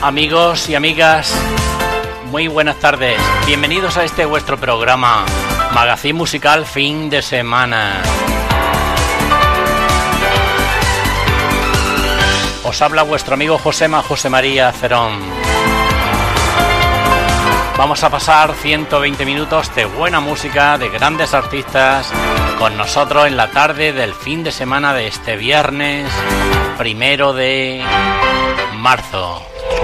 Amigos y amigas, muy buenas tardes. Bienvenidos a este vuestro programa Magazine Musical Fin de Semana. Os habla vuestro amigo José María Cerón. Vamos a pasar 120 minutos de buena música, de grandes artistas, con nosotros en la tarde del fin de semana de este viernes 1 de marzo.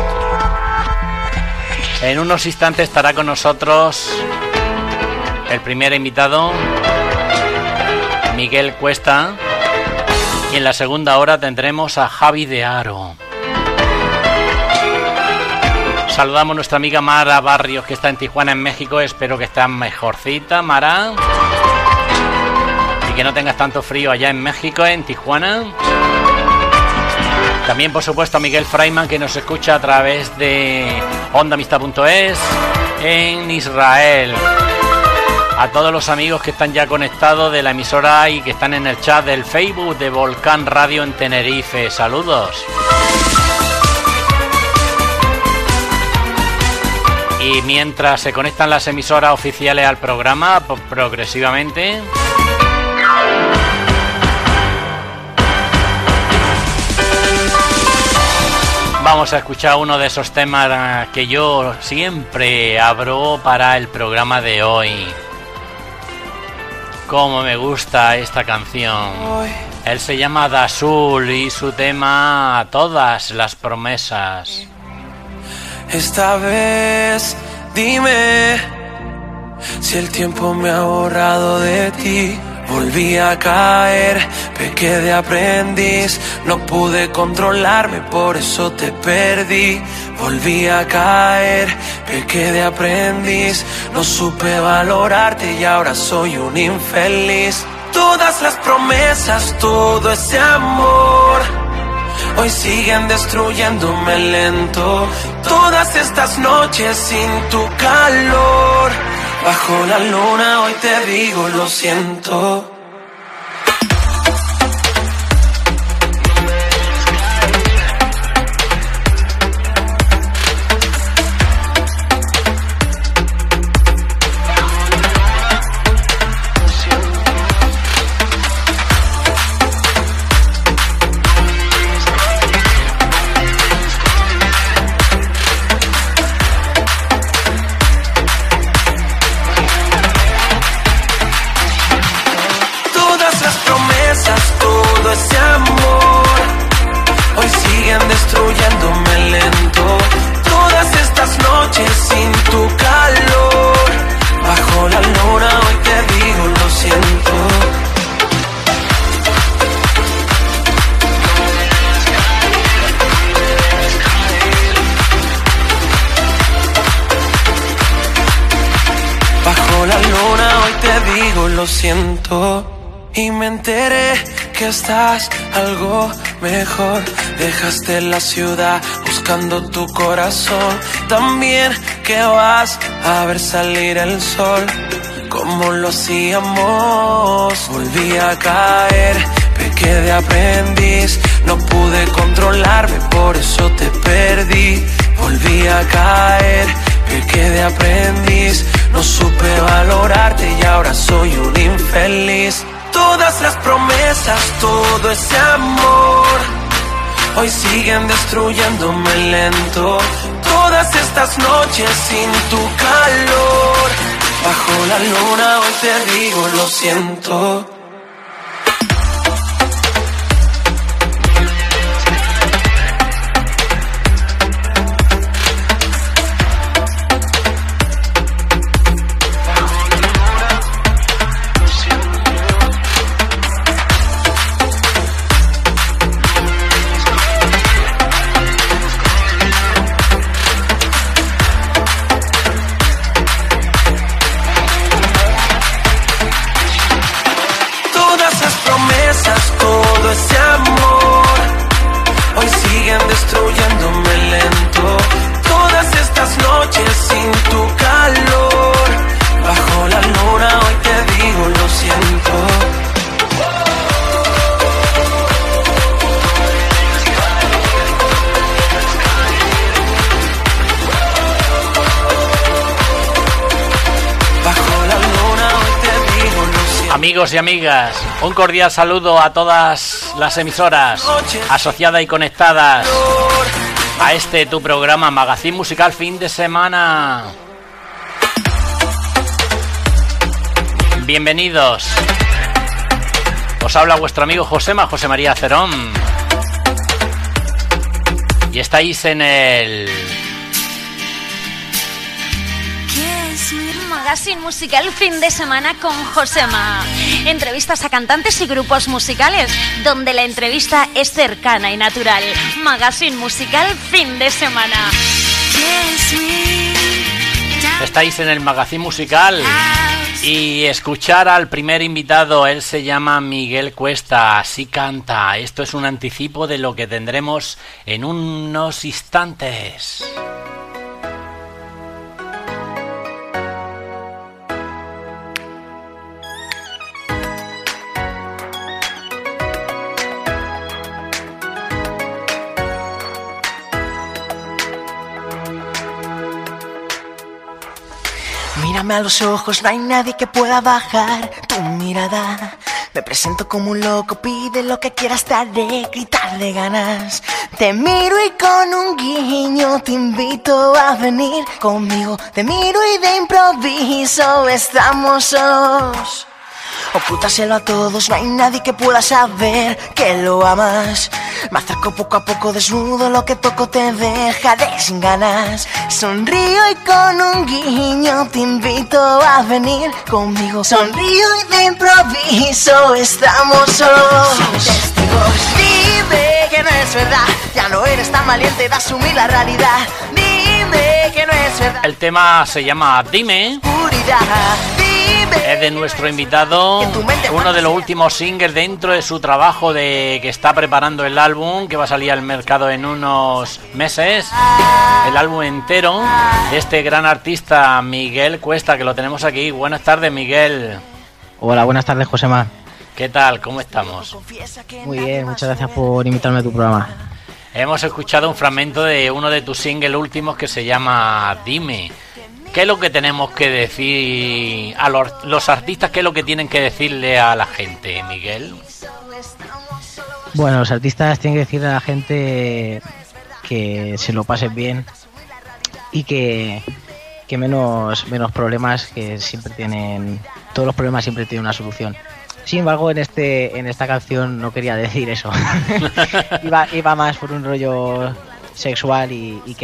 En unos instantes estará con nosotros el primer invitado, Miguel Cuesta, y en la segunda hora tendremos a Javi de Aro. Saludamos a nuestra amiga Mara Barrios, que está en Tijuana, en México. Espero que estés mejorcita, Mara, y que no tengas tanto frío allá en México, en Tijuana. También, por supuesto, a Miguel Freiman, que nos escucha a través de ondamistad.es en Israel. A todos los amigos que están ya conectados de la emisora y que están en el chat del Facebook de Volcán Radio en Tenerife. Saludos. Y mientras se conectan las emisoras oficiales al programa, progresivamente, vamos a escuchar uno de esos temas que yo siempre abro para el programa de hoy. Cómo me gusta esta canción. Él se llama Dazul y su tema Todas las promesas. Esta vez dime si el tiempo me ha borrado de ti. Volví a caer, pequé de aprendiz, no pude controlarme, por eso te perdí. Volví a caer, pequé de aprendiz, no supe valorarte y ahora soy un infeliz. Todas las promesas, todo ese amor, hoy siguen destruyéndome lento. Todas estas noches sin tu calor, bajo la luna hoy te digo lo siento. Destruyéndome lento. Todas estas noches sin tu calor, bajo la luna hoy te digo lo siento. Bajo la luna hoy te digo lo siento. Y me enteré que estás algo mejor. Dejaste la ciudad buscando tu corazón. También que vas a ver salir el sol, como lo hacíamos. Volví a caer, pequé de aprendiz, no pude controlarme, por eso te perdí. Volví a caer, pequé de aprendiz, no supe valorarte y ahora soy un infeliz. Todas las promesas, todo ese amor, hoy siguen destruyéndome lento. Todas estas noches sin tu calor, bajo la luna hoy te digo lo siento. Amigos y amigas, un cordial saludo a todas las emisoras asociadas y conectadas a este tu programa Magazine Musical Fin de Semana. Bienvenidos. Os habla vuestro amigo José María Cerón. Y estáis en el Magazine Musical Fin de Semana con Josema. Entrevistas a cantantes y grupos musicales, donde la entrevista es cercana y natural. Magazine Musical Fin de Semana. Estáis en el Magazine Musical y escuchar al primer invitado. Él se llama Miguel Cuesta, así canta. Esto es un anticipo de lo que tendremos en unos instantes. Mírame a los ojos, no hay nadie que pueda bajar tu mirada. Me presento como un loco, pide lo que quieras, te haré gritar de ganas. Te miro y con un guiño te invito a venir conmigo. Te miro y de improviso estamos solos. Ocultaselo a todos, no hay nadie que pueda saber que lo amas. Me acerco poco a poco desnudo, lo que toco te dejaré sin ganas. Sonrío y con un guiño te invito a venir conmigo. Sonrío y de improviso estamos solos. Testigos, dime que no es verdad, ya no eres tan valiente de asumir la realidad. Dime que no es verdad. El tema se llama Dime. Es de nuestro invitado, uno de los últimos singles dentro de su trabajo de que está preparando el álbum que va a salir al mercado en unos meses. El álbum entero de este gran artista Miguel Cuesta, que lo tenemos aquí. Buenas tardes, Miguel. Hola, buenas tardes, Josema. ¿Qué tal? ¿Cómo estamos? Muy bien, muchas gracias por invitarme a tu programa. Hemos escuchado un fragmento de uno de tus singles últimos que se llama Dime. ¿Qué es lo que tenemos que decir a los artistas? ¿Qué es lo que tienen que decirle a la gente, Miguel? Bueno, los artistas tienen que decirle a la gente que se lo pasen bien y que menos problemas, que siempre tienen, todos los problemas siempre tienen una solución. Sin embargo, en esta canción no quería decir eso. iba más por un rollo sexual y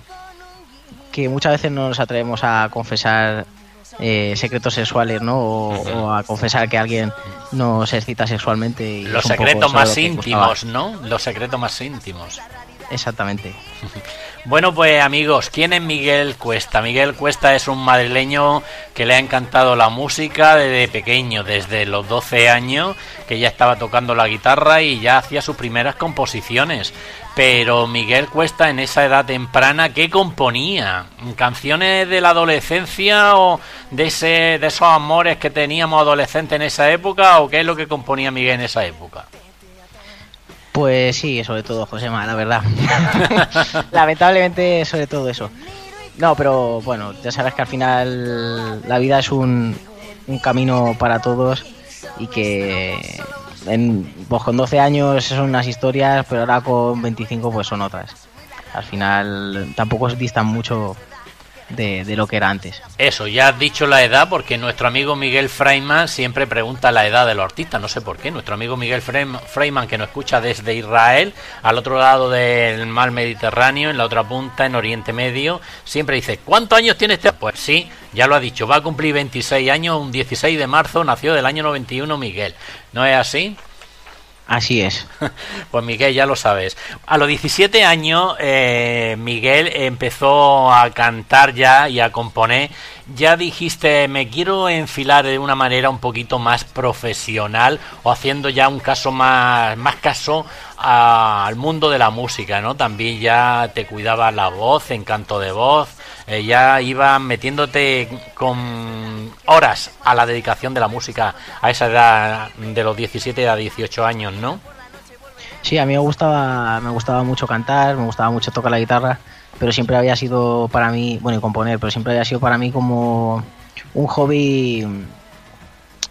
que muchas veces no nos atrevemos a confesar secretos sexuales, ¿no? O a confesar que alguien nos excita sexualmente. Y los secretos más íntimos, ¿no? Los secretos más íntimos. Exactamente. Bueno, pues amigos, ¿quién es Miguel Cuesta? Miguel Cuesta es un madrileño que le ha encantado la música desde pequeño, desde los 12 años, que ya estaba tocando la guitarra y ya hacía sus primeras composiciones. Pero Miguel Cuesta, en esa edad temprana, ¿qué componía? ¿Canciones de la adolescencia o de esos amores que teníamos adolescentes en esa época? ¿O qué es lo que componía Miguel en esa época? Pues sí, sobre todo, Josema, la verdad. Lamentablemente, sobre todo eso. No, pero bueno, ya sabes que al final la vida es un camino para todos y que pues con 12 años son unas historias, pero ahora con 25 pues son otras. Al final tampoco distan mucho de lo que era antes. Eso, ya has dicho la edad, porque nuestro amigo Miguel Freiman siempre pregunta la edad de los artistas, no sé por qué. Nuestro amigo Miguel Freiman, que nos escucha desde Israel, al otro lado del mar Mediterráneo, en la otra punta, en Oriente Medio, siempre dice, ¿cuántos años tiene este? Pues sí, ya lo ha dicho, va a cumplir 26 años, un 16 de marzo, nació del año 91 Miguel. ¿No es así? Así es. Pues Miguel, ya lo sabes. A los 17 años Miguel empezó a cantar ya y a componer. Ya dijiste, me quiero enfilar de una manera un poquito más profesional o haciendo ya un caso más caso al mundo de la música, ¿no? También ya te cuidaba la voz, encanto de voz. Ya ibas metiéndote con horas a la dedicación de la música a esa edad de los 17 a 18 años, ¿no? Sí, a mí me gustaba mucho cantar, me gustaba mucho tocar la guitarra, pero siempre había sido para mí, bueno, y componer, pero siempre había sido para mí como un hobby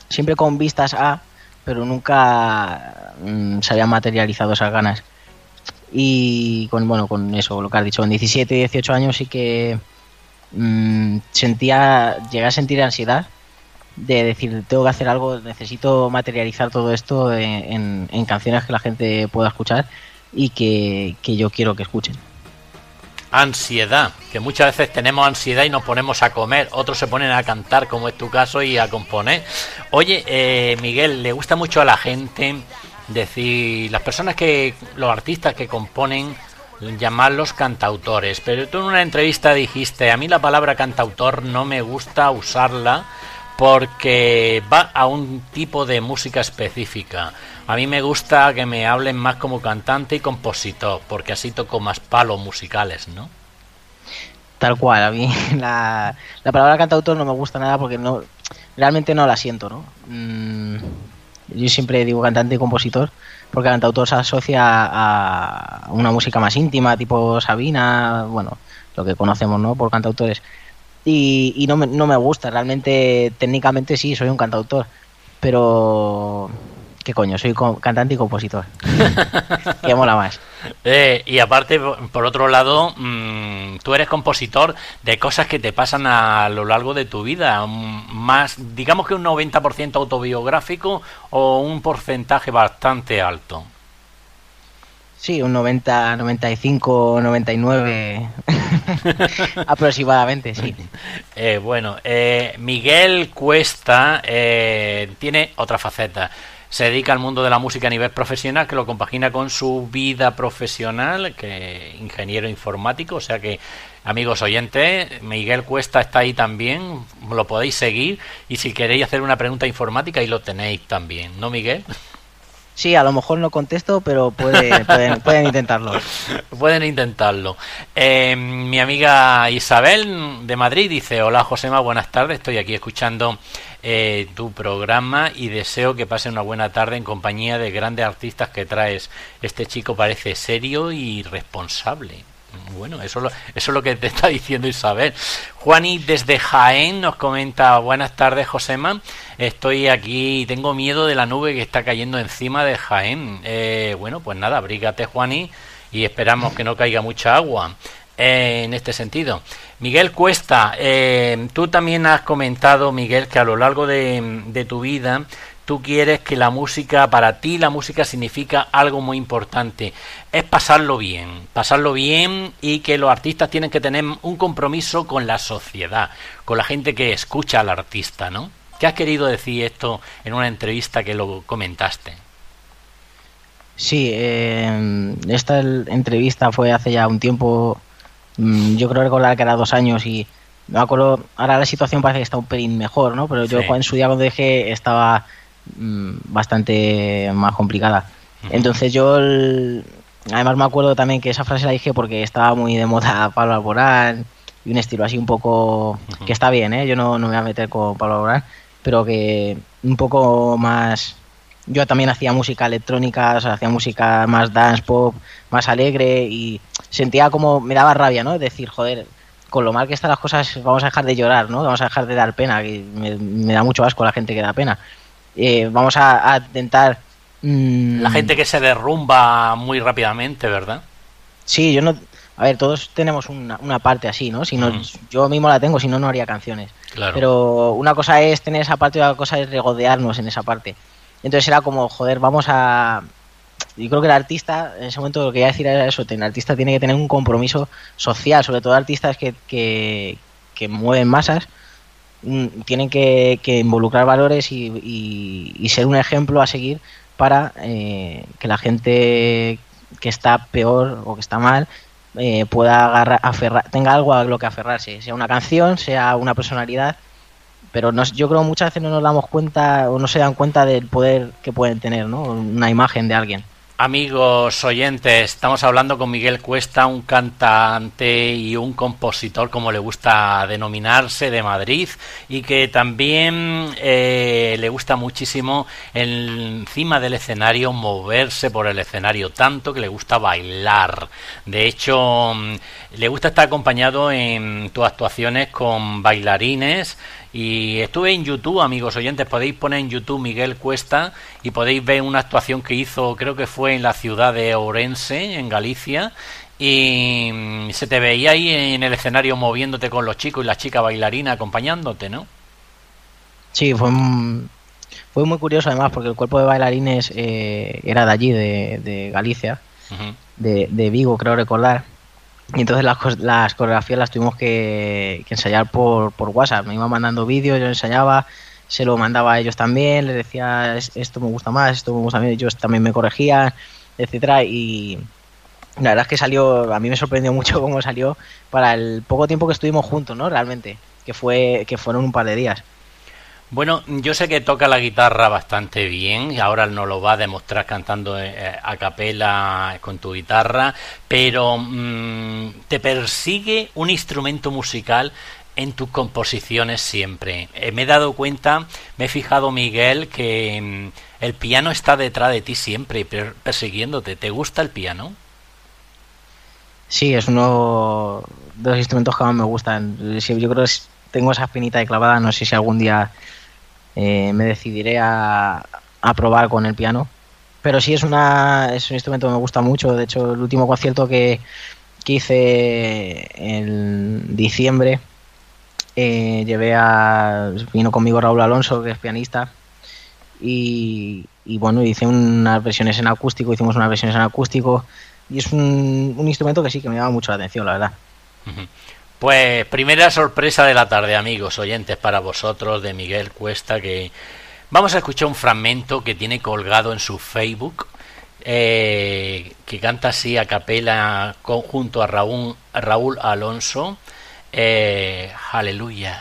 siempre con vistas a, pero nunca se habían materializado esas ganas. Y con eso, lo que has dicho, con 17, 18 años sí que llegué a sentir ansiedad de decir, tengo que hacer algo, necesito materializar todo esto en canciones que la gente pueda escuchar y que yo quiero que escuchen. Ansiedad, que muchas veces tenemos ansiedad y nos ponemos a comer, otros se ponen a cantar, como es tu caso, y a componer. Oye, Miguel, ¿le gusta mucho a la gente decir, los artistas que componen, llamarlos cantautores? Pero tú en una entrevista dijiste, a mí la palabra cantautor no me gusta usarla porque va a un tipo de música específica. A mí me gusta que me hablen más como cantante y compositor, porque así toco más palos musicales, ¿no? Tal cual, a mí la palabra cantautor no me gusta nada porque realmente no la siento, ¿no? Yo siempre digo cantante y compositor porque cantautor se asocia a una música más íntima, tipo Sabina, bueno, lo que conocemos, ¿no? Por cantautores. Y no me gusta, realmente técnicamente sí, soy un cantautor, pero ¿qué coño? Soy cantante y compositor. Que mola más. Y aparte, por otro lado, tú eres compositor de cosas que te pasan a lo largo de tu vida, más, digamos que un 90% autobiográfico o un porcentaje bastante alto. Sí, un 90, 95, 99 aproximadamente, sí. Miguel Cuesta tiene otra faceta. Se dedica al mundo de la música a nivel profesional, que lo compagina con su vida profesional, que ingeniero informático. O sea que, amigos oyentes, Miguel Cuesta está ahí también, lo podéis seguir. Y si queréis hacer una pregunta informática, ahí lo tenéis también, ¿no, Miguel? Sí, a lo mejor no contesto, pero pueden intentarlo. Pueden intentarlo. Mi amiga Isabel de Madrid dice, hola Josema, buenas tardes, estoy aquí escuchando tu programa y deseo que pase una buena tarde en compañía de grandes artistas que traes. Este chico parece serio y responsable. Bueno, eso es lo que te está diciendo Isabel. Juani desde Jaén nos comenta, buenas tardes Josema, estoy aquí y tengo miedo de la nube que está cayendo encima de Jaén. Bueno, pues nada, abrígate Juani y esperamos que no caiga mucha agua en este sentido. Miguel Cuesta, tú también has comentado, Miguel, que a lo largo de tu vida tú quieres que la música, para ti la música significa algo muy importante, es pasarlo bien y que los artistas tienen que tener un compromiso con la sociedad, con la gente que escucha al artista, ¿no? ¿Qué has querido decir esto en una entrevista que lo comentaste? Sí, esta entrevista fue hace ya un tiempo, yo creo recordar que era 2 años y me acuerdo, ahora la situación parece que está un pelín mejor, ¿no? Pero yo en su día cuando dejé estaba bastante más complicada. Entonces yo además me acuerdo también que esa frase la dije porque estaba muy de moda Pablo Alborán y un estilo así un poco que está bien, yo no me voy a meter con Pablo Alborán, pero que un poco más, yo también hacía música electrónica, o sea, hacía música más dance pop, más alegre y sentía como me daba rabia, ¿no? Decir, joder, con lo mal que están las cosas vamos a dejar de llorar, ¿no? Vamos a dejar de dar pena, que me da mucho asco la gente que da pena. Vamos a intentar... La gente que se derrumba muy rápidamente, ¿verdad? Sí, yo no... A ver, todos tenemos una parte así, ¿no? Si no yo mismo la tengo, si no, no haría canciones. Claro. Pero una cosa es tener esa parte y otra cosa es regodearnos en esa parte. Entonces era como, joder, vamos a... Yo creo que el artista, en ese momento lo que quería decir era eso, el artista tiene que tener un compromiso social, sobre todo artistas que mueven masas, tienen que involucrar valores y ser un ejemplo a seguir para que la gente que está peor o que está mal pueda tenga algo a lo que aferrarse, sea una canción, sea una personalidad, pero yo creo que muchas veces no nos damos cuenta o no se dan cuenta del poder que pueden tener, ¿no? Una imagen de alguien. Amigos oyentes, estamos hablando con Miguel Cuesta, un cantante y un compositor, como le gusta denominarse, de Madrid, y que también le gusta muchísimo encima del escenario, moverse por el escenario, tanto que le gusta bailar. De hecho, le gusta estar acompañado en tus actuaciones con bailarines Y estuve en YouTube, amigos oyentes, podéis poner en YouTube Miguel Cuesta y podéis ver una actuación que hizo, creo que fue en la ciudad de Ourense, en Galicia, y se te veía ahí en el escenario moviéndote con los chicos y la chica bailarina acompañándote, ¿no? Sí, fue muy curioso además porque el cuerpo de bailarines era de allí, de Galicia, Uh-huh. de Vigo, creo recordar. Y entonces las coreografías las tuvimos que ensayar por WhatsApp. Me iban mandando vídeos, yo ensayaba, se lo mandaba a ellos también, les decía esto me gusta más, esto me gusta más, ellos también me corregían, etcétera. Y la verdad es que salió, a mí me sorprendió mucho cómo salió para el poco tiempo que estuvimos juntos, ¿no? Realmente, que fueron un par de días. Bueno, yo sé que toca la guitarra bastante bien y ahora nos lo va a demostrar cantando a capela con tu guitarra, pero ¿te persigue un instrumento musical en tus composiciones siempre? Me he dado cuenta, me he fijado, Miguel, que el piano está detrás de ti siempre, persiguiéndote. ¿Te gusta el piano? Sí, es uno de los instrumentos que más me gustan. Sí, yo creo que tengo esa espinita de clavada, no sé si algún día me decidiré a probar con el piano, pero sí es un instrumento que me gusta mucho. De hecho, el último concierto que hice en diciembre, vino conmigo Raúl Alonso, que es pianista, y bueno, hicimos unas versiones en acústico y es un instrumento que sí que me llama mucho la atención, la verdad. Uh-huh. Pues primera sorpresa de la tarde, amigos oyentes, para vosotros, de Miguel Cuesta, que vamos a escuchar un fragmento que tiene colgado en su Facebook, que canta así a capela junto a Raúl Alonso. Aleluya.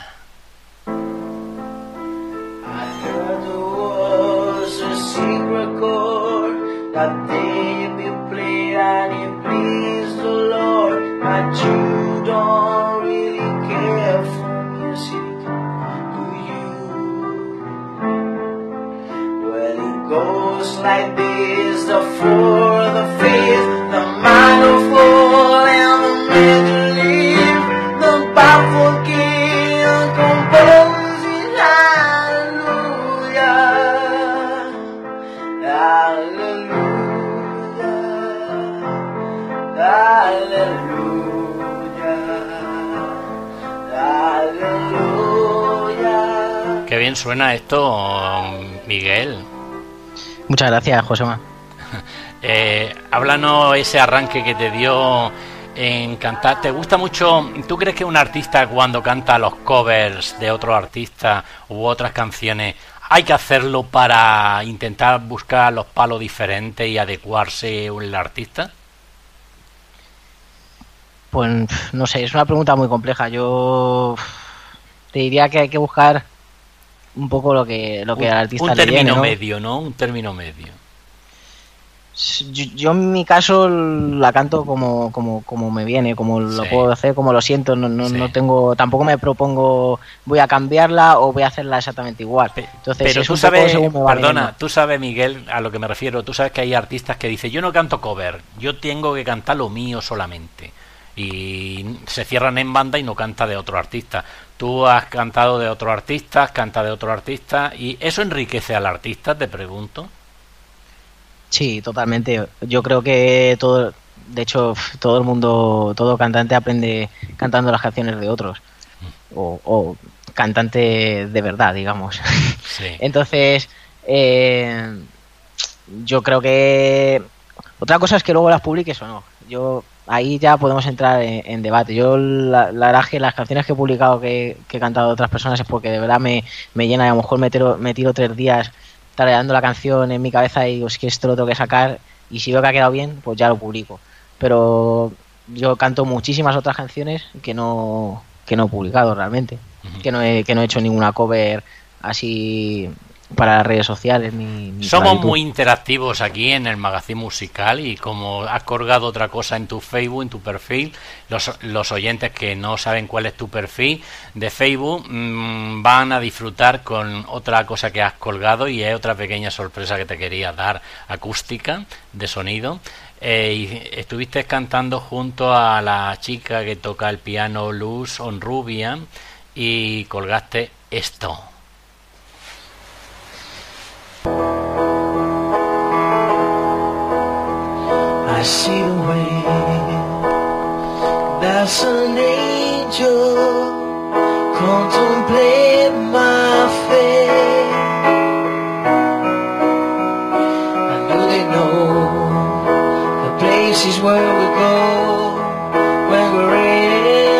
Goes like this, the four, the fifth, the minor fall, and the major leave, the powerful king composes hallelujah, hallelujah, hallelujah, hallelujah. Qué bien suena esto, Miguel. Muchas gracias, Josema. Háblanos ese arranque que te dio en cantar. ¿Te gusta mucho? ¿Tú crees que un artista cuando canta los covers de otros artistas u otras canciones hay que hacerlo para intentar buscar los palos diferentes y adecuarse el artista? Pues no sé, es una pregunta muy compleja. Yo te diría que hay que buscar un poco lo que al artista le viene, ¿no? Un término medio, ¿no? Un término medio. Yo en mi caso la canto como me viene, como lo puedo hacer, como lo siento. No tengo, tampoco me propongo voy a cambiarla o voy a hacerla exactamente igual. Entonces, pero tú sabes, perdona, tú sabes, Miguel, a lo que me refiero. Tú sabes que hay artistas que dicen, yo no canto cover, yo tengo que cantar lo mío solamente. Y se cierran en banda y no canta de otro artista. Tú has cantado de otro artista, canta de otro artista, y eso enriquece al artista, te pregunto. Sí, totalmente. Yo creo que de hecho, todo el mundo, todo cantante aprende cantando las canciones de otros, o cantante de verdad, digamos. Sí. Entonces, yo creo que otra cosa es que luego las publiques o no. Ahí ya podemos entrar en debate. Yo la verdad es que las canciones que he publicado que he cantado de otras personas es porque de verdad me llena, y a lo mejor me tiro 3 días tarareando la canción en mi cabeza y digo, es que esto lo tengo que sacar, y si veo que ha quedado bien, pues ya lo publico. Pero yo canto muchísimas otras canciones que no he publicado realmente. Uh-huh. que no he hecho ninguna cover así para las redes sociales ni somos muy interactivos aquí en el Magazine Musical, y como has colgado otra cosa en tu Facebook, en tu perfil, los oyentes que no saben cuál es tu perfil de Facebook van a disfrutar con otra cosa que has colgado, y es otra pequeña sorpresa que te quería dar, acústica, de sonido. Y estuviste cantando junto a la chica que toca el piano, Luz Onrubia, y colgaste esto. I see the way that's an angel contemplate my fate. I know they know the places where we go when we're in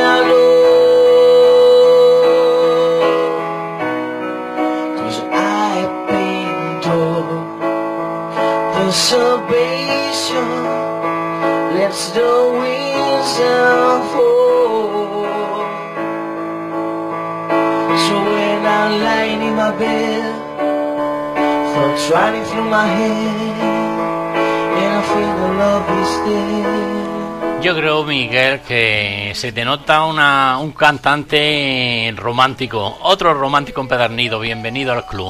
alone. 'Cause I've been told the salvation lets the winds unfold. So when I'm lying in my bed, thoughts running through my head, and I feel the love is there. Yo creo, Miguel, que se te nota un cantante romántico, otro romántico empedernido. Bienvenido al club.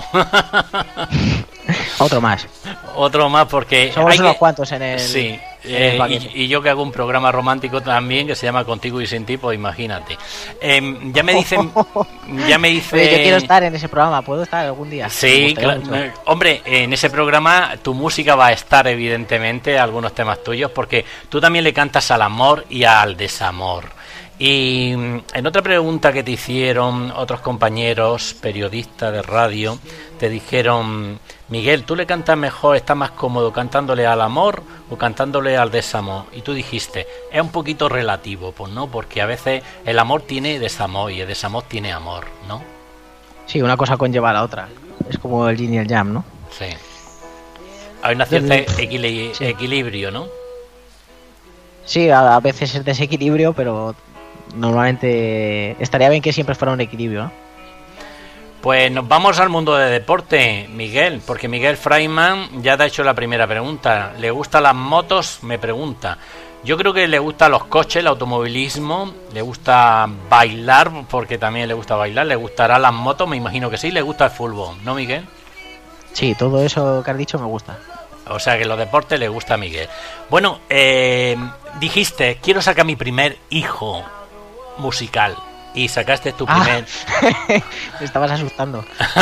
Otro más. Otro más porque... Somos unos cuantos en el... Sí, y yo que hago un programa romántico también que se llama Contigo y Sin Ti, pues imagínate. Ya me dicen... Oye, yo quiero estar en ese programa, ¿puedo estar algún día? Sí, claro. Hombre, en ese programa tu música va a estar, evidentemente, algunos temas tuyos, porque tú también le cantas al amor y al desamor. Y en otra pregunta que te hicieron otros compañeros periodistas de radio, te dijeron: Miguel, ¿tú le cantas mejor, estás más cómodo cantándole al amor o cantándole al desamor? Y tú dijiste, es un poquito relativo, pues no, porque a veces el amor tiene desamor y el desamor tiene amor, ¿no? Sí, una cosa conlleva a la otra. Es como el yin y el yang, ¿no? Sí. Hay una cierta equilibrio, ¿no? Sí, a veces es desequilibrio, pero normalmente estaría bien que siempre fuera un equilibrio, ¿no? Pues nos vamos al mundo de deporte, Miguel, porque Miguel Freiman ya te ha hecho la primera pregunta. ¿Le gustan las motos? Me pregunta. Yo creo que le gustan los coches, el automovilismo, le gusta bailar, porque también le gusta bailar, le gustará las motos, me imagino que sí, le gusta el fútbol, ¿no, Miguel? Sí, todo eso que has dicho me gusta. O sea que los deportes le gusta a Miguel. Bueno, dijiste, quiero sacar mi primer hijo musical. Y sacaste tu primer... Me estabas asustando.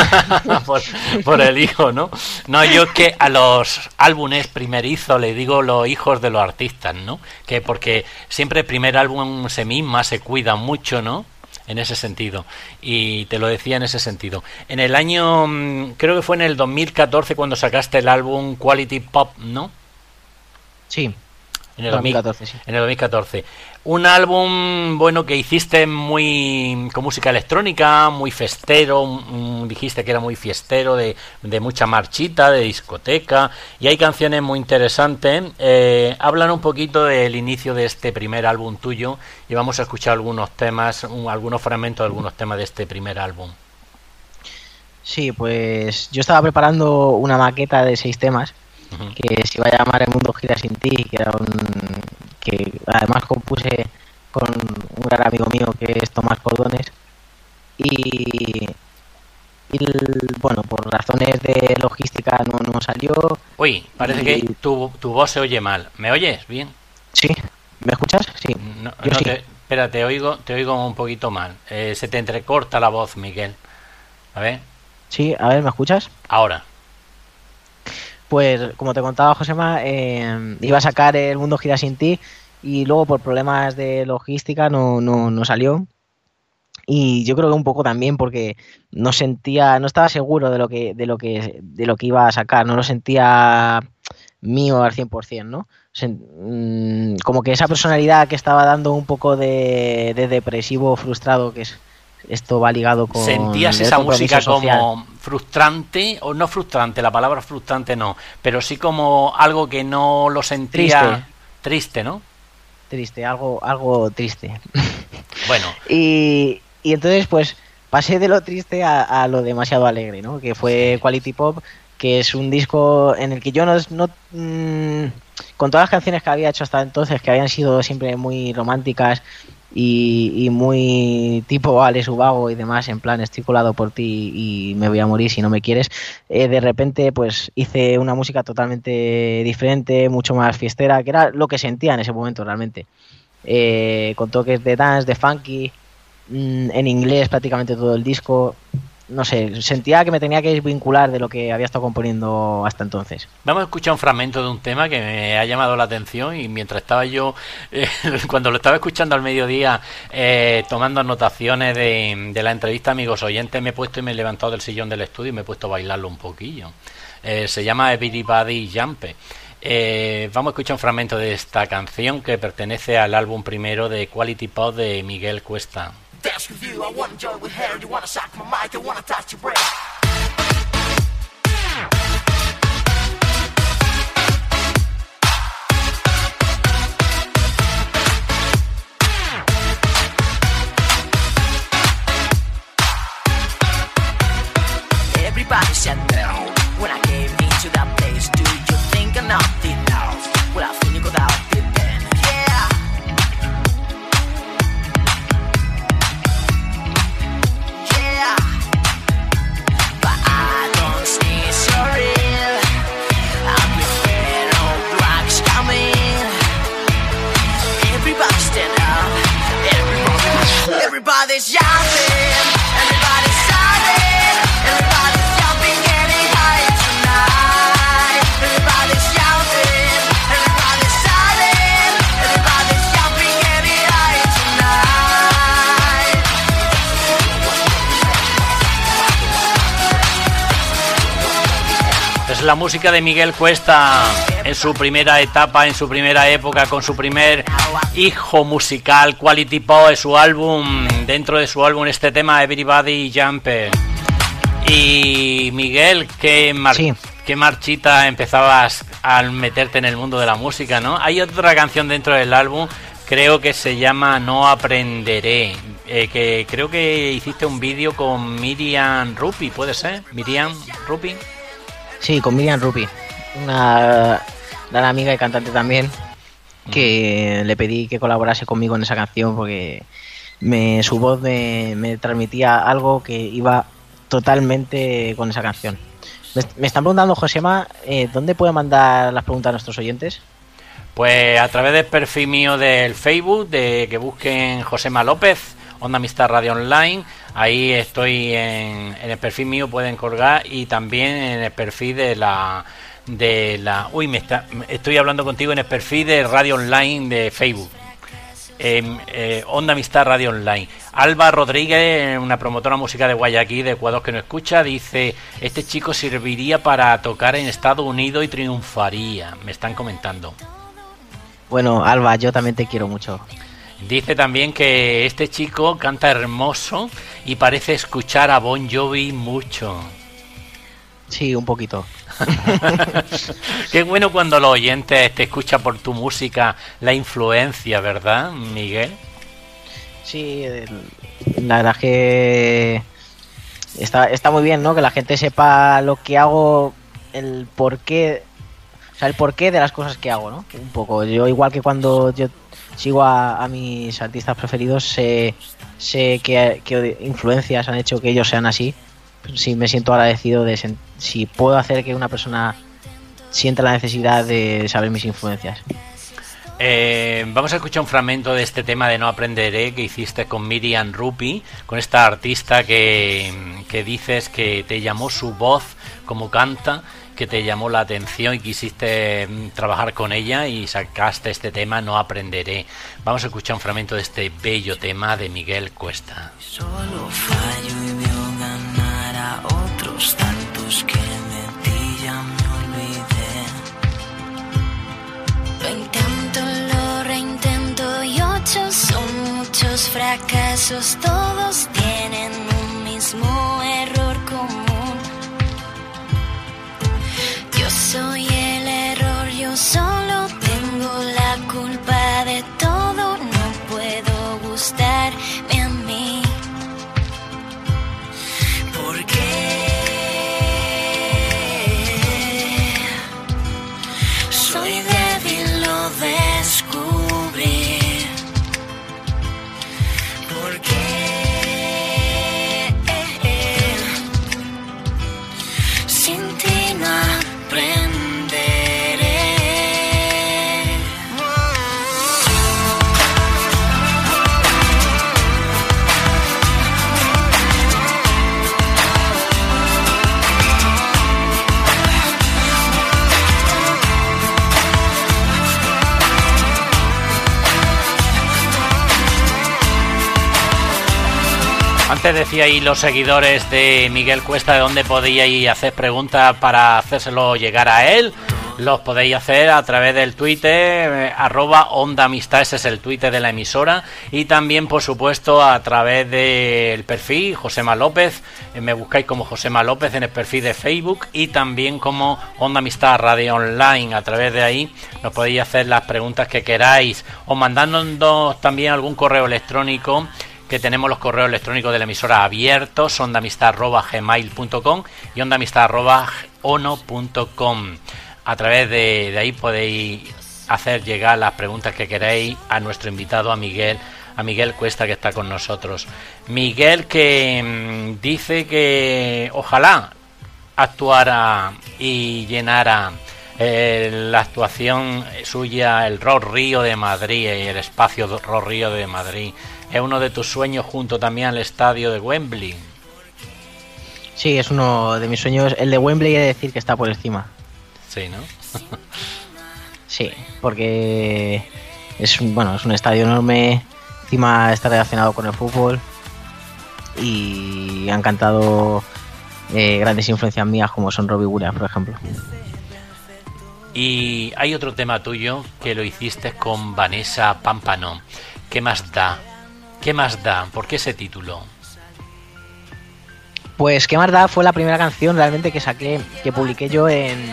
por el hijo, ¿no? No, yo es que a los álbumes primerizos le digo los hijos de los artistas, ¿no? Que porque siempre el primer álbum se mima, se cuida mucho, ¿no? En ese sentido. Y te lo decía en ese sentido. En el año... creo que fue en el 2014 cuando sacaste el álbum Quality Pop, ¿no? Sí. En el 2014, sí. En el 2014. Un álbum, bueno, que hiciste muy con música electrónica, muy festero, dijiste que era muy fiestero, de mucha marchita, de discoteca, y hay canciones muy interesantes. Hablan un poquito del inicio de este primer álbum tuyo, y vamos a escuchar algunos temas, algunos fragmentos de algunos temas de este primer álbum. Sí, pues yo estaba preparando una maqueta de 6 temas, que se iba a llamar El mundo gira sin ti, que era que además compuse con un gran amigo mío que es Tomás Cordones, y bueno, por razones de logística no salió. Uy, parece que tu voz se oye mal. ¿Me oyes bien? Sí, ¿me escuchas? Sí. No, sí. Espera, te oigo un poquito mal. Se te entrecorta la voz, Miguel. A ver. Sí, a ver, ¿me escuchas? Ahora. Pues como te contaba, Josema, iba a sacar El mundo gira sin ti y luego por problemas de logística no salió. Y yo creo que un poco también porque no estaba seguro de lo que iba a sacar, no lo sentía mío al 100%, ¿no? O sea, como que esa personalidad que estaba dando un poco de depresivo, frustrado, que es... Esto va ligado con... ¿Sentías esa música social como frustrante? O no frustrante, la palabra frustrante no, pero sí como algo que no lo sentía... Triste, ¿no? Triste, algo triste. Bueno. Y entonces pues pasé de lo triste a lo demasiado alegre, ¿no? Que fue Quality Pop, que es un disco en el que yo con todas las canciones que había hecho hasta entonces, que habían sido siempre muy románticas y muy tipo Alex Ubago y demás, en plan estoy colado por ti y me voy a morir si no me quieres, de repente pues hice una música totalmente diferente, mucho más fiestera, que era lo que sentía en ese momento realmente, con toques de dance, de funky, en inglés prácticamente todo el disco, no sé, sentía que me tenía que desvincular de lo que había estado componiendo hasta entonces. Vamos a escuchar un fragmento de un tema que me ha llamado la atención y mientras estaba yo, cuando lo estaba escuchando al mediodía, tomando anotaciones de la entrevista, amigos oyentes, me he puesto y me he levantado del sillón del estudio y me he puesto a bailarlo un poquillo. Se llama Everybody Jump. Vamos a escuchar un fragmento de esta canción que pertenece al álbum primero de Quality Pop de Miguel Cuesta. Dance with you, I wanna join with her. You wanna suck my mic, I wanna touch your breath. Everybody said no when I came into that place. Do you think I'm not enough? Well, I think you got out the pen. Yeah. Yeah. But I don't see so real. I prefer no drugs coming. Everybody stand up. Everybody's jumping. Everybody's shouting. Everybody's jumping, getting high tonight. Everybody's shouting. Everybody's shouting. Everybody's jumping, getting high tonight. Es la música de Miguel Cuesta en su primera etapa, en su primera época, con su primer hijo musical, Quality Pop, es su álbum, dentro de su álbum este tema Everybody Jump. Y Miguel, ¿qué marchita empezabas al meterte en el mundo de la música, ¿no? Hay otra canción dentro del álbum, creo que se llama No Aprenderé, que creo que hiciste un vídeo con Miriam Rupi, ¿puede ser? Miriam Rupi. Sí, con Miriam Rupi, una gran amiga y cantante también, que le pedí que colaborase conmigo en esa canción porque su voz me transmitía algo que iba totalmente con esa canción. Me están preguntando, Josema, ¿dónde puedo mandar las preguntas a nuestros oyentes? Pues a través del perfil mío del Facebook, de que busquen Josema López, Onda Amistad Radio Online. Ahí estoy en el perfil mío, pueden colgar, y también en el perfil de la estoy hablando contigo en el perfil de Radio Online de Facebook. Onda Amistad Radio Online. Alba Rodríguez, una promotora musical de Guayaquil, de Ecuador, que nos escucha, dice: este chico serviría para tocar en Estados Unidos y triunfaría. Me están comentando. Bueno, Alba, yo también te quiero mucho. Dice también que este chico canta hermoso y parece escuchar a Bon Jovi mucho. Sí, un poquito. Qué bueno cuando los oyentes te escuchan por tu música, la influencia, ¿verdad, Miguel? Sí, la verdad es que está muy bien, ¿no? Que la gente sepa lo que hago, el porqué, o sea, el porqué de las cosas que hago, ¿no? Un poco. Yo, igual que cuando yo sigo a mis artistas preferidos, sé que influencias han hecho que ellos sean así. Sí, me siento agradecido de si puedo hacer que una persona sienta la necesidad de saber mis influencias. Vamos a escuchar un fragmento de este tema de No Aprenderé que hiciste con Miriam Rupi, con esta artista que dices que te llamó su voz, como canta, que te llamó la atención y quisiste trabajar con ella y sacaste este tema No Aprenderé. Vamos a escuchar un fragmento de este bello tema de Miguel Cuesta. Solo fallo y veo ganar a otros tantos que de ti ya me olvidé. Lo intento, lo reintento y 8 son muchos fracasos. Todos tienen un mismo error común. Yo soy el error, yo solo tengo la culpa de todo. No puedo gustarme a mí. ¿Por qué? Soy débil, lo descubrí. ¿Por qué? Antes decía ahí los seguidores de Miguel Cuesta de dónde podíais hacer preguntas para hacérselo llegar a él. Los podéis hacer a través del Twitter, @Onda Amistad, ese es el Twitter de la emisora, y también, por supuesto, a través del perfil Josema López. Me buscáis como Josema López en el perfil de Facebook, y también como Onda Amistad Radio Online. A través de ahí nos podéis hacer las preguntas que queráis, o mandándonos también algún correo electrónico, que tenemos los correos electrónicos de la emisora abiertos, ondaamistad@gmail.com y ondaamistad@ono.com. A través de ahí podéis hacer llegar las preguntas que queréis a nuestro invitado, a Miguel Cuesta, que está con nosotros. Miguel, que dice que ojalá actuara y llenara la actuación suya el Rock Río de Madrid, el espacio Rock Río de Madrid. Es uno de tus sueños, junto también al estadio de Wembley. Sí, es uno de mis sueños. El de Wembley, he de decir que está por encima. Sí, ¿no? Sí, porque es un estadio enorme, encima está relacionado con el fútbol, y han cantado grandes influencias mías como son Robbie Williams, por ejemplo. Y hay otro tema tuyo que lo hiciste con Vanessa Pámpano. ¿Qué más da? ¿Qué más da? ¿Por qué ese título? Pues ¿Qué más da? Fue la primera canción realmente que saqué, que publiqué yo en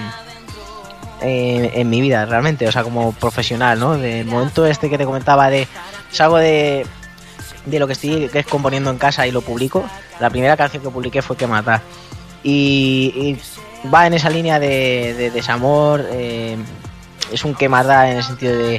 mi vida, realmente, o sea, como profesional, ¿no? Del momento este que te comentaba de salgo de lo que estoy componiendo en casa y lo publico. La primera canción que publiqué fue ¿Qué más da? Y va en esa línea de desamor. Es un ¿qué más da? En el sentido de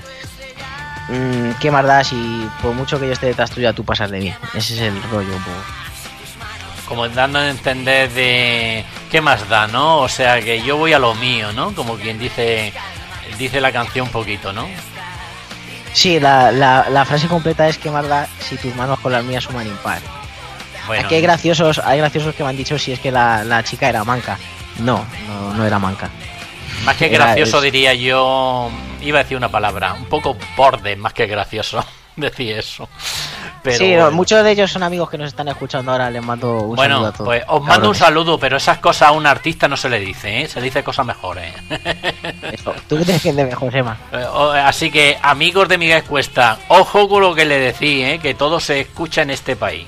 ¿qué más da si por mucho que yo esté detrás tuya tú pasas de mí? Ese es el rollo un poco. Como dando a entender de qué más da, ¿no? O sea, que yo voy a lo mío, ¿no? Como quien dice la canción un poquito, ¿no? Sí, la frase completa es: ¿qué más da si tus manos con las mías suman impar? Bueno, aquí hay graciosos que me han dicho si es que la chica era manca. No era manca. Más que gracioso diría yo, iba a decir una palabra, un poco borde, más que gracioso decir eso. Pero sí, bueno, muchos de ellos son amigos que nos están escuchando ahora, les mando un saludo a todos. Pues os mando un saludo, pero esas cosas a un artista no se le dice, ¿eh? Se le dice cosas mejores. Eso, tú que te defiendes mejor, Emma. Así que, amigos de Miguel Cuesta, ojo con lo que le decís, que todo se escucha en este país.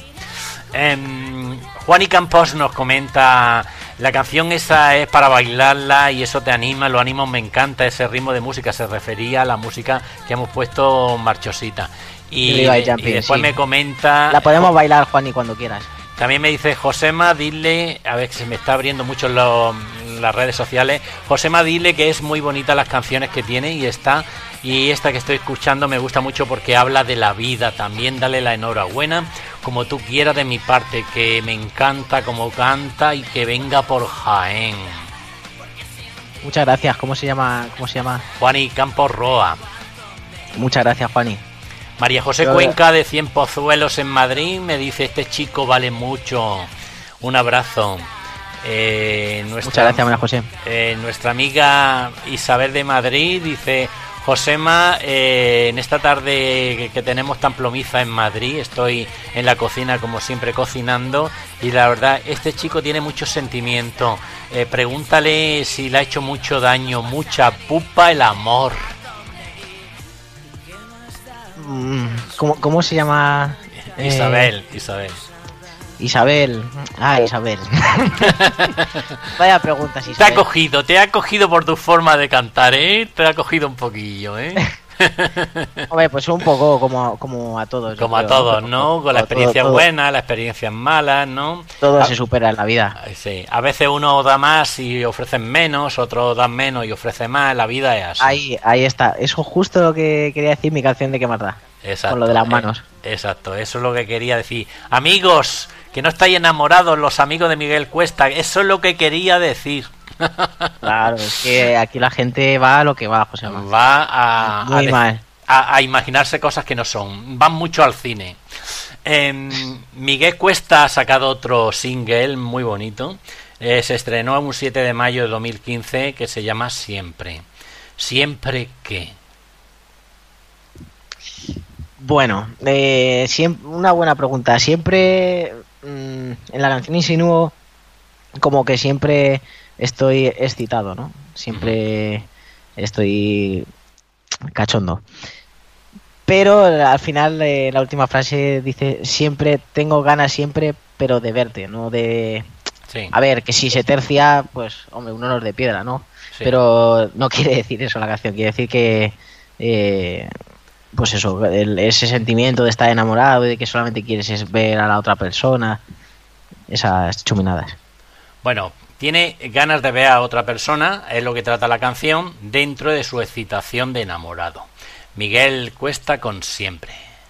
Juani Campos nos comenta: la canción esa es para bailarla y eso te anima, los ánimos, me encanta ese ritmo de música. Se refería a la música que hemos puesto marchosita. Y después me comenta... La podemos bailar, Juani, cuando quieras. También me dice: Josema, dile... A ver, que se me está abriendo mucho las redes sociales. Josema, dile que es muy bonita las canciones que tiene, y esta que estoy escuchando me gusta mucho porque habla de la vida. También dale la enhorabuena, como tú quieras, de mi parte, que me encanta como canta, y que venga por Jaén. Muchas gracias. ¿Cómo se llama? Juani Campos Roa. Muchas gracias, Juani. María José Cuenca, de Cien Pozuelos en Madrid, me dice: este chico vale mucho. Un abrazo. Muchas gracias, María José. Nuestra amiga Isabel de Madrid dice: Josema, en esta tarde que tenemos tan plomiza en Madrid, estoy en la cocina como siempre cocinando, y la verdad, este chico tiene mucho sentimiento. Pregúntale si le ha hecho mucho daño, mucha pupa el amor. ¿Cómo se llama? Isabel. Isabel. Vaya preguntas, Isabel. Te ha cogido por tu forma de cantar, ¿eh? Te ha cogido un poquillo, ¿eh? Hombre, pues un poco como a todos. Como a todos, ¿no? Con la experiencia buena, las experiencias malas, ¿no? Todo se supera en la vida. Sí, a veces uno da más y ofrecen menos, otros dan menos y ofrece más, la vida es así. Ahí está, eso es justo lo que quería decir mi canción de ¿Qué más da? Exacto, con lo de las manos. Exacto, eso es lo que quería decir. Amigos, que no estáis enamorados, los amigos de Miguel Cuesta, eso es lo que quería decir. Claro, es que aquí la gente va a lo que va, José. Va a imaginarse cosas que no son. Van mucho al cine. Miguel Cuesta ha sacado otro single muy bonito. Se estrenó un 7 de mayo de 2015, que se llama Siempre. ¿Siempre qué? Bueno, una buena pregunta. Siempre en la canción insinúo como que siempre estoy excitado, ¿no? Siempre estoy cachondo. Pero al final la última frase dice: siempre tengo ganas siempre, pero de verte, no de... Sí. A ver, que si se tercia, pues hombre, uno no es de piedra, ¿no? Sí. Pero no quiere decir eso la canción, quiere decir que pues eso, ese sentimiento de estar enamorado y de que solamente quieres es ver a la otra persona, esas chuminadas. Bueno, tiene ganas de ver a otra persona, es lo que trata la canción, dentro de su excitación de enamorado. Miguel Cuesta con Siempre.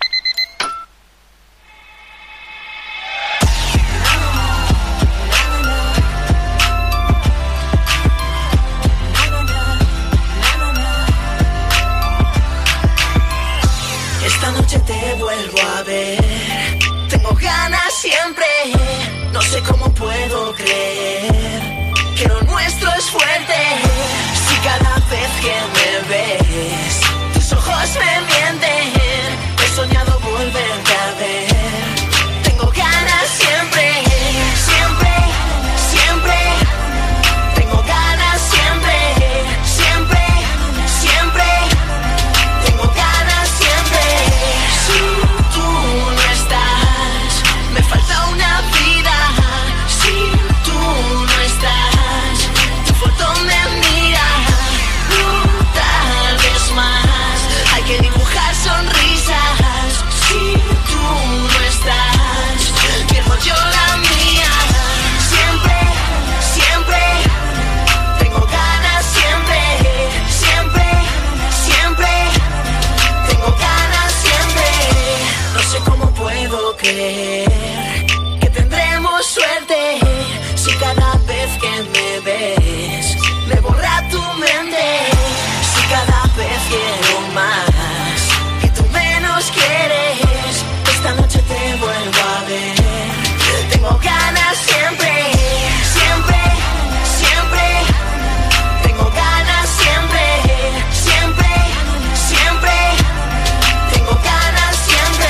Esta noche te vuelvo a ver. Tengo ganas siempre. No sé cómo puedo creer que lo nuestro es fuerte. Si cada vez que me ves tus ojos me mienten, he soñado volverte a ver. Tengo ganas siempre, siempre, siempre. Tengo ganas siempre, siempre, siempre. Tengo ganas siempre. Si tú no estás, me falta una vida. Si tú no estás, tu foto me mira. No tardes más, hay que dibujar sonrisas. Si tú no estás, pierdo yo la mía. Siempre, siempre. Tengo ganas siempre, siempre, siempre. Tengo ganas siempre. No sé cómo puedo creer que tendremos suerte. Si cada vez que me ves me borra tu mente. Si cada vez quiero más y tú menos quieres. Esta noche te vuelvo a ver. Tengo ganas siempre, siempre, siempre. Tengo ganas siempre, siempre, siempre. Tengo ganas siempre.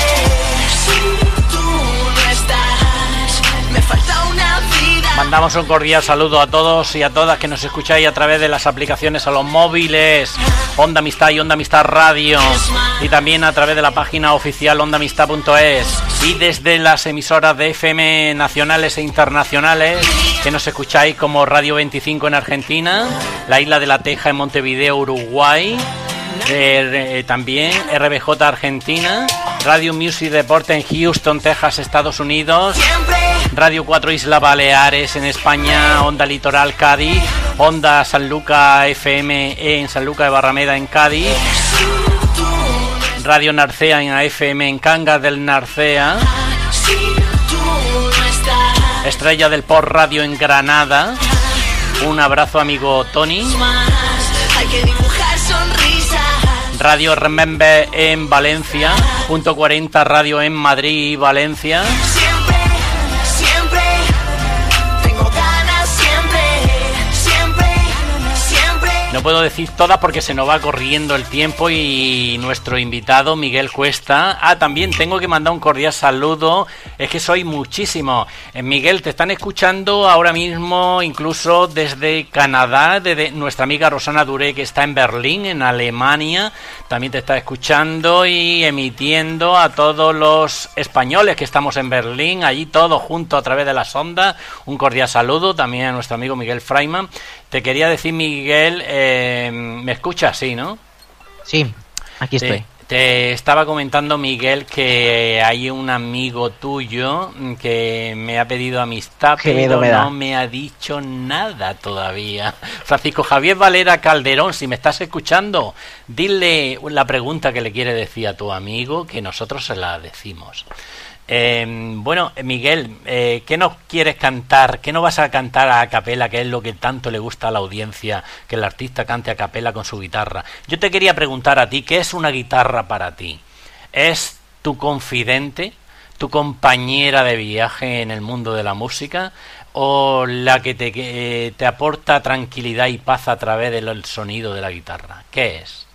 Si tú no estás, me falta una vida. Mandamos un cordial saludo a todos y a todas que nos escucháis a través de las aplicaciones a los móviles Onda Amistad y Onda Amistad Radio, y también a través de la página oficial ondaamistad.es, y desde las emisoras de FM nacionales e internacionales que nos escucháis como Radio 25 en Argentina, La Isla de la Teja en Montevideo, Uruguay, también RBJ Argentina, Radio Music Deporte en Houston, Texas, Estados Unidos, Radio 4 Isla Baleares en España, Onda Litoral Cádiz, Onda Sanlúcar FM en Sanlúcar de Barrameda en Cádiz, Radio Narcea en AFM en Cangas del Narcea, Estrella del Port Radio en Granada. Un abrazo, amigo Tony. Radio Remember en Valencia, Punto 40 Radio en Madrid y Valencia. No puedo decir todas porque se nos va corriendo el tiempo y nuestro invitado Miguel Cuesta. También tengo que mandar un cordial saludo, es que soy muchísimo. Miguel, te están escuchando ahora mismo incluso desde Canadá, desde nuestra amiga Rosana Duré, que está en Berlín, en Alemania. También te está escuchando y emitiendo a todos los españoles que estamos en Berlín, allí todos juntos a través de las ondas. Un cordial saludo también a nuestro amigo Miguel Freiman. Te quería decir, Miguel, ¿me escuchas? Sí, ¿no? Sí, aquí estoy. Te estaba comentando, Miguel, que hay un amigo tuyo que me ha pedido amistad, pero no me ha dicho nada todavía. Francisco Javier Valera Calderón, si me estás escuchando, dile la pregunta que le quiere decir a tu amigo, que nosotros se la decimos. Bueno, Miguel, ¿qué nos quieres cantar? ¿Qué nos vas a cantar a capela, que es lo que tanto le gusta a la audiencia, que el artista cante a capela con su guitarra? Yo te quería preguntar a ti, ¿qué es una guitarra para ti? ¿Es tu confidente, tu compañera de viaje en el mundo de la música, o la que te aporta tranquilidad y paz a través del sonido de la guitarra? ¿Qué es?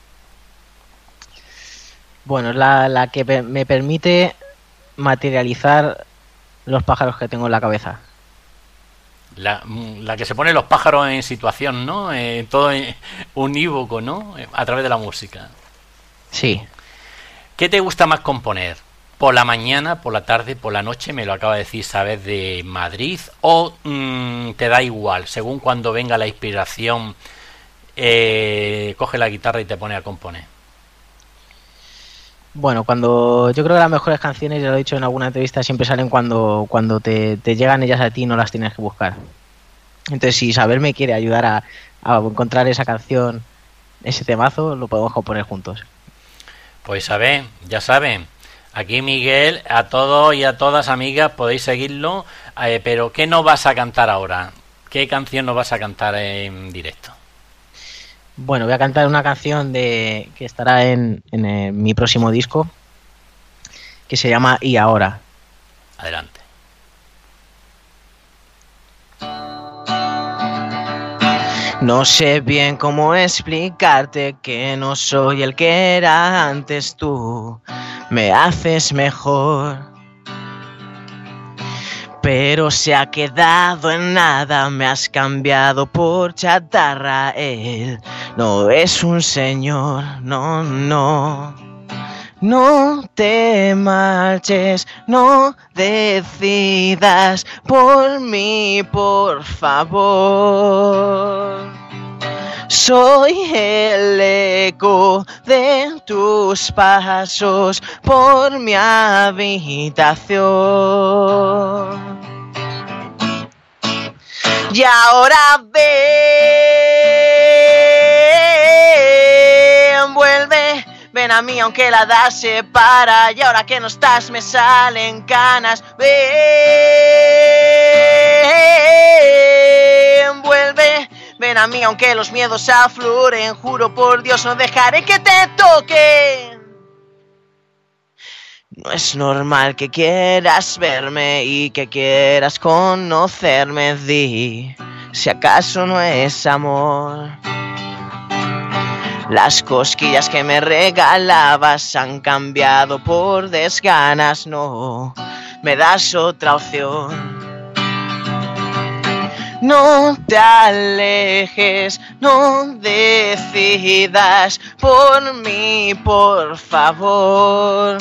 Bueno, la que me permite materializar los pájaros que tengo en la cabeza. La que se pone los pájaros en situación, ¿no? Todo unívoco, ¿no? A través de la música. Sí. ¿Qué te gusta más componer? ¿Por la mañana, por la tarde, por la noche? Me lo acaba de decir, ¿sabes? De Madrid. ¿O te da igual? Según cuando venga la inspiración, coge la guitarra y te pone a componer. Bueno, yo creo que las mejores canciones, ya lo he dicho en alguna entrevista, siempre salen cuando te llegan ellas a ti y no las tienes que buscar. Entonces, si Isabel me quiere ayudar a encontrar esa canción, ese temazo, lo podemos componer juntos. Pues Isabel, ya saben, aquí Miguel, a todos y a todas amigas podéis seguirlo, pero ¿qué nos vas a cantar ahora? ¿Qué canción nos vas a cantar en directo? Bueno, voy a cantar una canción que estará en mi próximo disco, que se llama Y Ahora. Adelante. No sé bien cómo explicarte que no soy el que era antes, tú me haces mejor. Pero se ha quedado en nada, me has cambiado por chatarra. Él no es un señor, no, no. No te marches, no decidas por mí, por favor. Soy el eco de tus pasos por mi habitación. Y ahora vuelve, ven a mí aunque la edad se para. Y ahora que no estás me salen canas. Vuelve, ven a mí aunque los miedos afloren. Juro por Dios no dejaré que te toque. No es normal que quieras verme y que quieras conocerme. Di, si acaso no es amor. Las cosquillas que me regalabas han cambiado por desganas. No me das otra opción. No te alejes, no decidas por mí, por favor.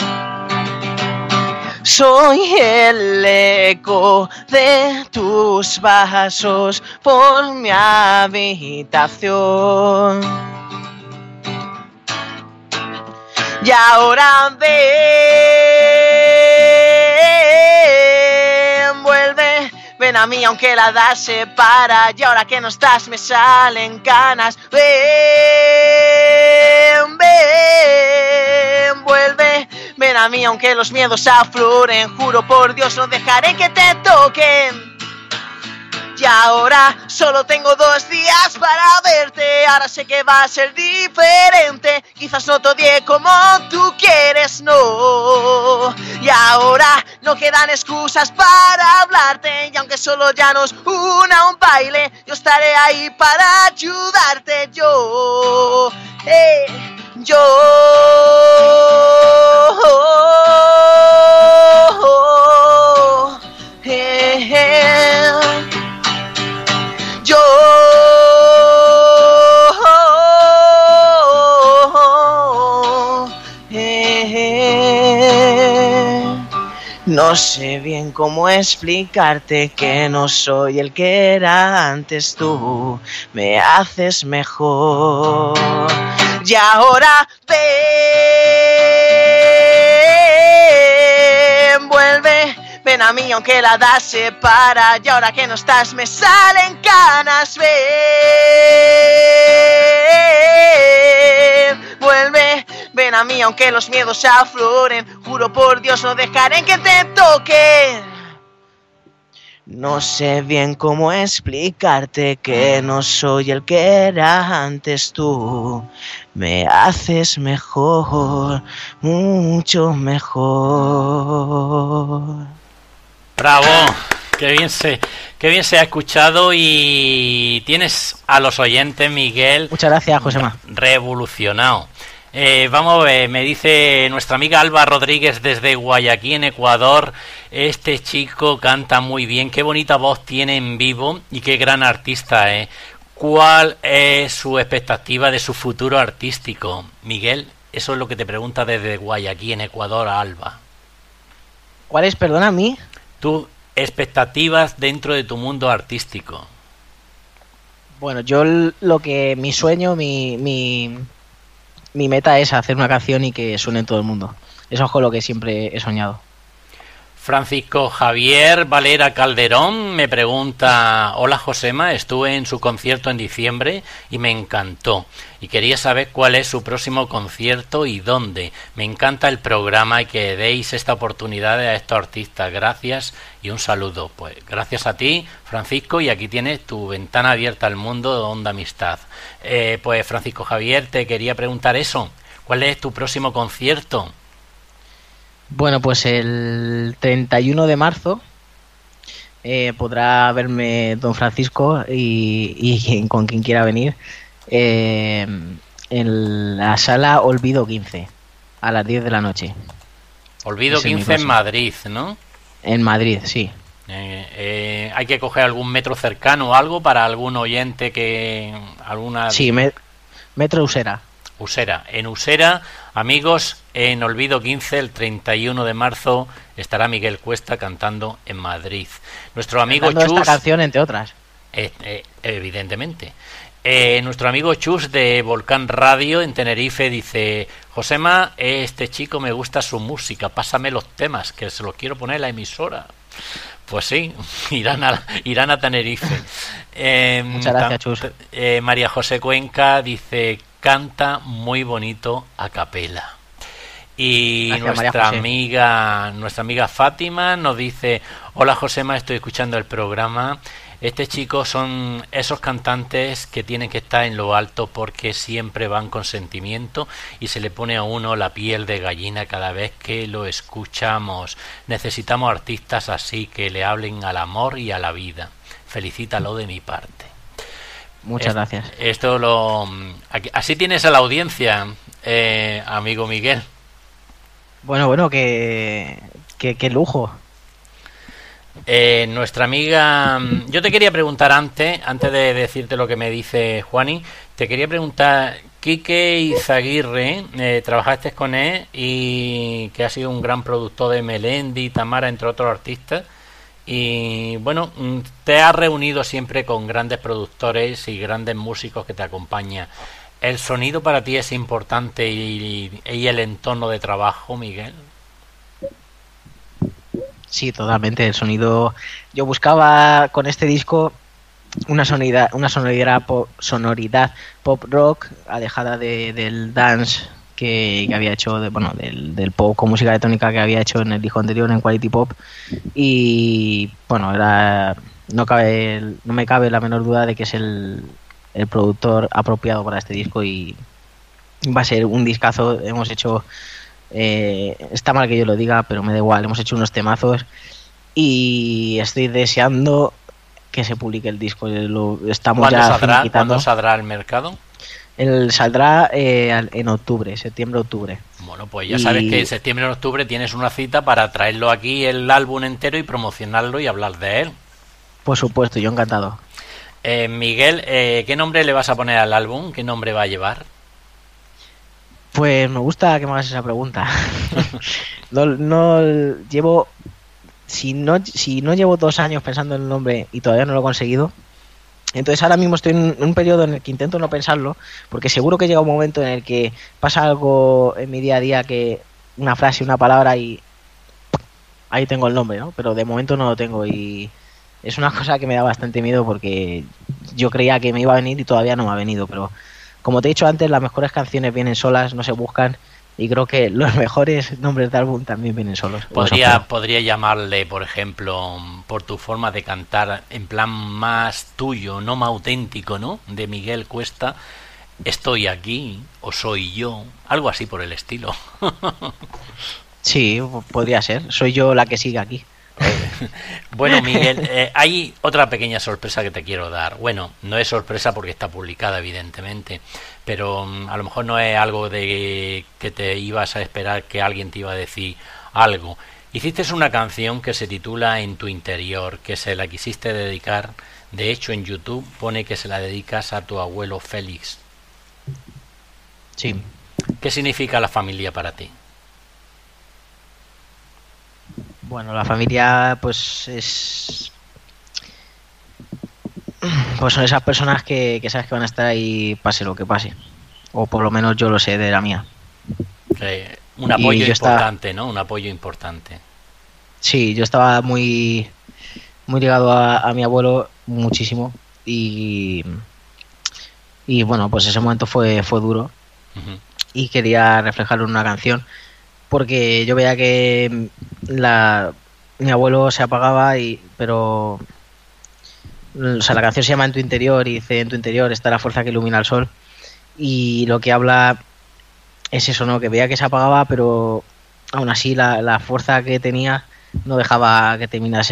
Soy el eco de tus pasos por mi habitación. Y ahora vuelve, ven a mí aunque la edad se para. Y ahora que no estás me salen canas. Vuelve, ven a mí aunque los miedos afloren. Juro por Dios no dejaré que te toquen. Y ahora solo tengo 2 días para verte. Ahora sé que va a ser diferente. Quizás no te odie como tú quieres, no. Y ahora no quedan excusas para hablarte. Y aunque solo ya nos una un baile, yo estaré ahí para ayudarte. Yo. No sé bien cómo explicarte que no soy el que era antes, tú me haces mejor. Y ahora vuelve, ven a mí aunque la edad se para. Y ahora que no estás me salen canas. Vuelve, ven a mí aunque los miedos afloren. Juro por Dios no dejaré que te toque. No sé bien cómo explicarte que no soy el que era antes, tú me haces mejor, mucho mejor. ¡Bravo! Qué bien se ha escuchado y tienes a los oyentes, Miguel. Muchas gracias, Josema. Revolucionado. Vamos a ver, me dice nuestra amiga Alba Rodríguez desde Guayaquil, Ecuador. Este chico canta muy bien, qué bonita voz tiene en vivo y qué gran artista es. ¿Cuál es su expectativa de su futuro artístico? Miguel, eso es lo que te pregunta desde Guayaquil, en Ecuador, Alba. ¿Cuál es, perdona, a mí? Tus expectativas dentro de tu mundo artístico. Bueno, yo mi sueño, mi meta es hacer una canción y que suene en todo el mundo. Eso es con lo que siempre he soñado. Francisco Javier Valera Calderón me pregunta: hola Josema, estuve en su concierto en diciembre y me encantó y quería saber cuál es su próximo concierto y dónde. Me encanta el programa y que deis esta oportunidad a estos artistas. Gracias y un saludo. Pues gracias a ti, Francisco, y aquí tienes tu ventana abierta al mundo de Onda Amistad. Pues Francisco Javier, te quería preguntar eso. ¿Cuál es tu próximo concierto? Bueno, pues el 31 de marzo podrá verme don Francisco y con quien quiera venir en la sala Olvido 15 a las 10 de la noche. Olvido 15 en Madrid, ¿no? En Madrid, sí. ¿Hay que coger algún metro cercano o algo para algún oyente que... alguna? Sí, metro Usera. Usera. En Usera, amigos, en Olvido 15, el 31 de marzo, estará Miguel Cuesta cantando en Madrid. Nuestro amigo cantando Chus... esta canción, entre otras. Evidentemente. Nuestro amigo Chus de Volcán Radio en Tenerife dice: Josema, este chico me gusta su música, pásame los temas, que se los quiero poner en la emisora. Pues sí, irán a Tenerife. Muchas gracias, Chus. María José Cuenca dice: canta muy bonito a capela. Y gracias, nuestra amiga Fátima nos dice: hola Josema, estoy escuchando el programa. Este chico son esos cantantes que tienen que estar en lo alto porque siempre van con sentimiento y se le pone a uno la piel de gallina cada vez que lo escuchamos. Necesitamos artistas así, que le hablen al amor y a la vida. Felicítalo de mi parte. Muchas gracias. Así tienes a la audiencia, amigo Miguel. Bueno, qué lujo. Nuestra amiga, yo te quería preguntar antes de decirte lo que me dice Juani, te quería preguntar: Quique Izaguirre, trabajaste con él y que ha sido un gran productor de Melendi, Tamara, entre otros artistas, y bueno, te has reunido siempre con grandes productores y grandes músicos que te acompañan. ¿El sonido para ti es importante y el entorno de trabajo, Miguel? Sí, totalmente. El sonido. Yo buscaba con este disco una sonoridad pop rock, alejada del dance que había hecho, del pop con música electrónica que había hecho en el disco anterior, en Quality Pop. Y bueno, no me cabe la menor duda de que es el productor apropiado para este disco y va a ser un discazo. Hemos hecho... está mal que yo lo diga, pero me da igual, hemos hecho unos temazos y estoy deseando que se publique el disco. ¿Cuándo saldrá al mercado? Saldrá en octubre, septiembre-octubre. Bueno, pues ya sabes que en septiembre-octubre tienes una cita para traerlo aquí, el álbum entero, y promocionarlo y hablar de él. Por supuesto, yo encantado. Miguel, ¿qué nombre le vas a poner al álbum? ¿Qué nombre va a llevar? Pues me gusta que me hagas esa pregunta. no llevo... Si no llevo 2 años pensando en el nombre y todavía no lo he conseguido, entonces ahora mismo estoy en un periodo en el que intento no pensarlo, porque seguro que llega un momento en el que pasa algo en mi día a día, que una frase, una palabra, y ahí tengo el nombre, ¿no? Pero de momento no lo tengo y es una cosa que me da bastante miedo, porque yo creía que me iba a venir y todavía no me ha venido, pero como te he dicho antes, las mejores canciones vienen solas, no se buscan, y creo que los mejores nombres de álbum también vienen solos. Podría llamarle, por ejemplo, por tu forma de cantar, en plan más tuyo, no más auténtico, ¿no? De Miguel Cuesta, Estoy aquí, o Soy yo, algo así por el estilo. Sí, podría ser. Soy yo la que sigue aquí. Bueno, Miguel, hay otra pequeña sorpresa que te quiero dar. Bueno, no es sorpresa porque está publicada, evidentemente, pero a lo mejor no es algo de que te ibas a esperar que alguien te iba a decir algo. Hiciste una canción que se titula En tu interior, que se la quisiste dedicar. De hecho, en YouTube pone que se la dedicas a tu abuelo Félix. Sí. ¿Qué significa la familia para ti? Bueno, la familia pues son esas personas que sabes que van a estar ahí pase lo que pase, o por lo menos yo lo sé de la mía. Un apoyo importante, ¿no? Un apoyo importante. Sí, yo estaba muy ligado a mi abuelo muchísimo y bueno, pues ese momento fue duro. Uh-huh. Y quería reflejarlo en una canción porque yo veía que mi abuelo se apagaba pero o sea, la canción se llama En tu interior y dice: en tu interior está la fuerza que ilumina el sol, y lo que habla es eso, ¿no? Que veía que se apagaba, pero aún así la fuerza que tenía no dejaba que terminara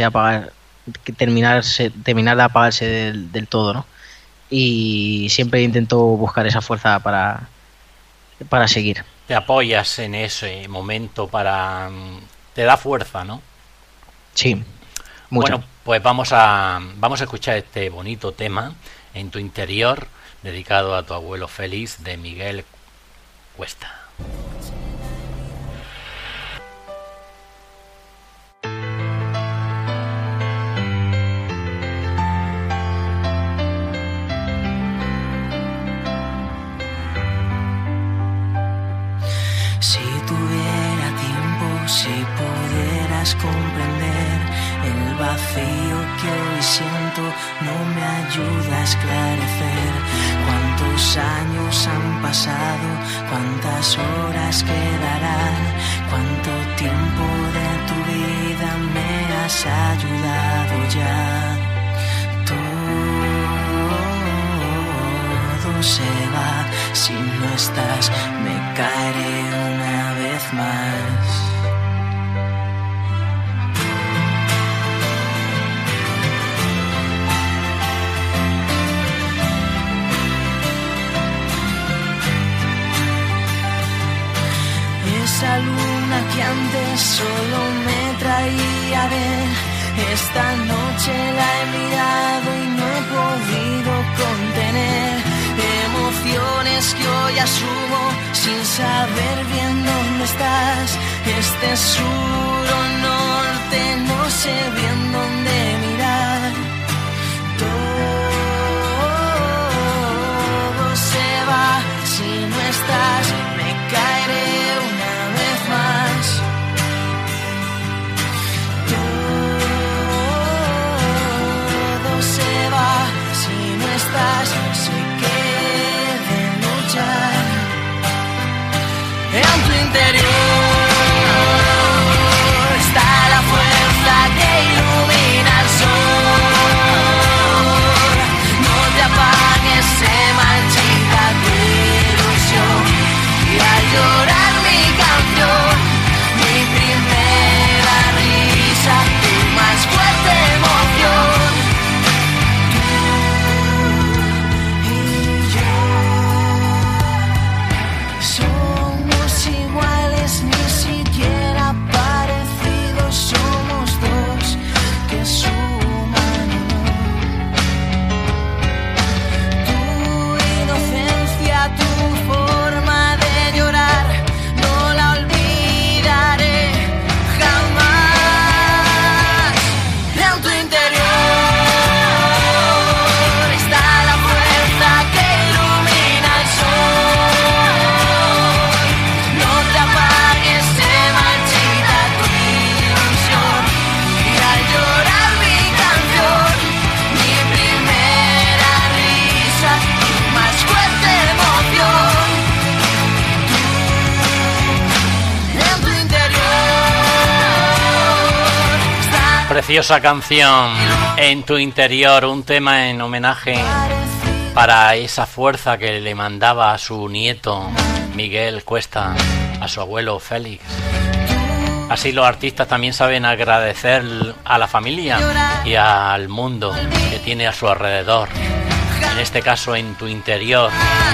de apagarse del todo, ¿no? Y siempre intento buscar esa fuerza para seguir. Te apoyas en ese momento te da fuerza, ¿no? Sí, mucho. Bueno, pues vamos a escuchar este bonito tema, En tu interior, dedicado a tu abuelo Félix, de Miguel Cuesta. Si tuviera tiempo, si pudieras comprender el vacío que hoy siento, no me ayuda a esclarecer cuántos años han pasado, cuántas horas quedarán, cuánto tiempo de tu vida me has ayudado ya. Todo se va, si no estás me caeré una vez más. Esa luna que antes solo me traía a ver, esta noche la he mirado y no he podido contener emociones que hoy asumo sin saber bien dónde estás. Este sur o norte, no sé bien dónde mirar. Todo se va, si no estás me caeré una vez más. Todo se va, si no estás, sé que en tu interior está la fuerza que ilumina el sol. No te apagues, se marchita tu ilusión. Y al llorar mi canción, mi primera risa, tu más fuerte emoción. Preciosa canción, En tu interior, un tema en homenaje para esa fuerza que le mandaba a su nieto Miguel Cuesta, a su abuelo Félix. Así los artistas también saben agradecer a la familia y al mundo que tiene a su alrededor, en este caso en tu interior.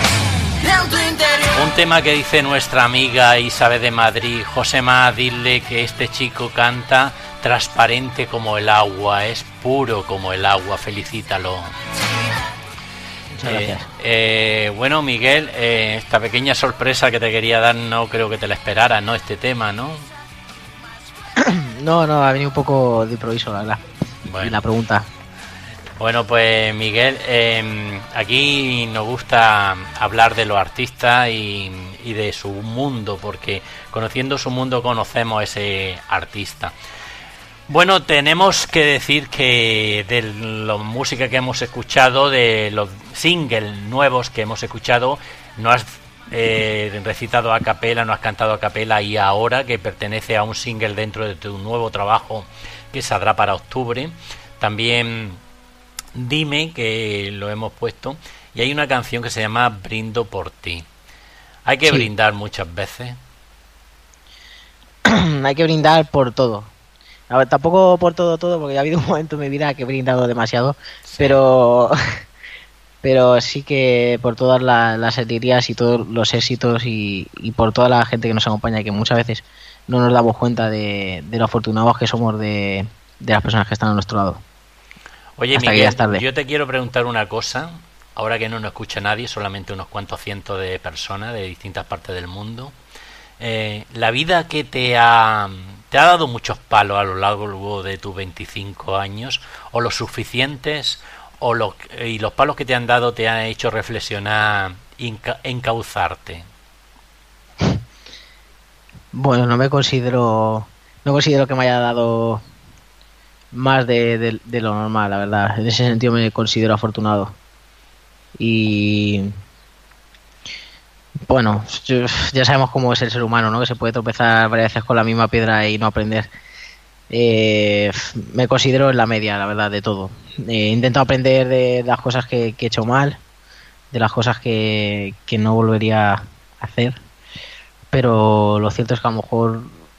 Un tema que dice nuestra amiga Isabel de Madrid: Josema, dile que este chico canta transparente como el agua, es puro como el agua, felicítalo. Muchas gracias. Bueno, Miguel, esta pequeña sorpresa que te quería dar no creo que te la esperaras, ¿no? Este tema, ¿no? No, ha venido un poco de improviso, la verdad. Bueno. Y la pregunta. Bueno, pues Miguel, aquí nos gusta hablar de los artistas y de su mundo, porque conociendo su mundo conocemos a ese artista. Bueno, tenemos que decir que de la música que hemos escuchado, de los singles nuevos que hemos escuchado, no has recitado a capela, no has cantado a capela, y ahora, que pertenece a un single dentro de tu nuevo trabajo que saldrá para octubre, también Dime, que lo hemos puesto, y hay una canción que se llama Brindo por ti. Hay que brindar muchas veces. Hay que brindar por todo. A ver, tampoco por todo, porque ha habido un momento en mi vida que he brindado demasiado, sí. pero sí que por todas las alegrías y todos los éxitos y por toda la gente que nos acompaña, y que muchas veces no nos damos cuenta de lo afortunados que somos de las personas que están a nuestro lado. Oye, Miguel, yo te quiero preguntar una cosa, ahora que no nos escucha nadie, solamente unos cuantos cientos de personas de distintas partes del mundo. La vida que te ha dado muchos palos a lo largo de tus 25 años, o los suficientes, y los palos que te han dado te han hecho reflexionar, encauzarte. Bueno, no considero que me haya dado más de lo normal, la verdad. En ese sentido me considero afortunado. Y bueno, ya sabemos cómo es el ser humano, ¿no? Que se puede tropezar varias veces con la misma piedra y no aprender. Me considero en la media, la verdad, de todo. He intentado aprender de las cosas que he hecho mal, de las cosas que no volvería a hacer, pero lo cierto es que a lo mejor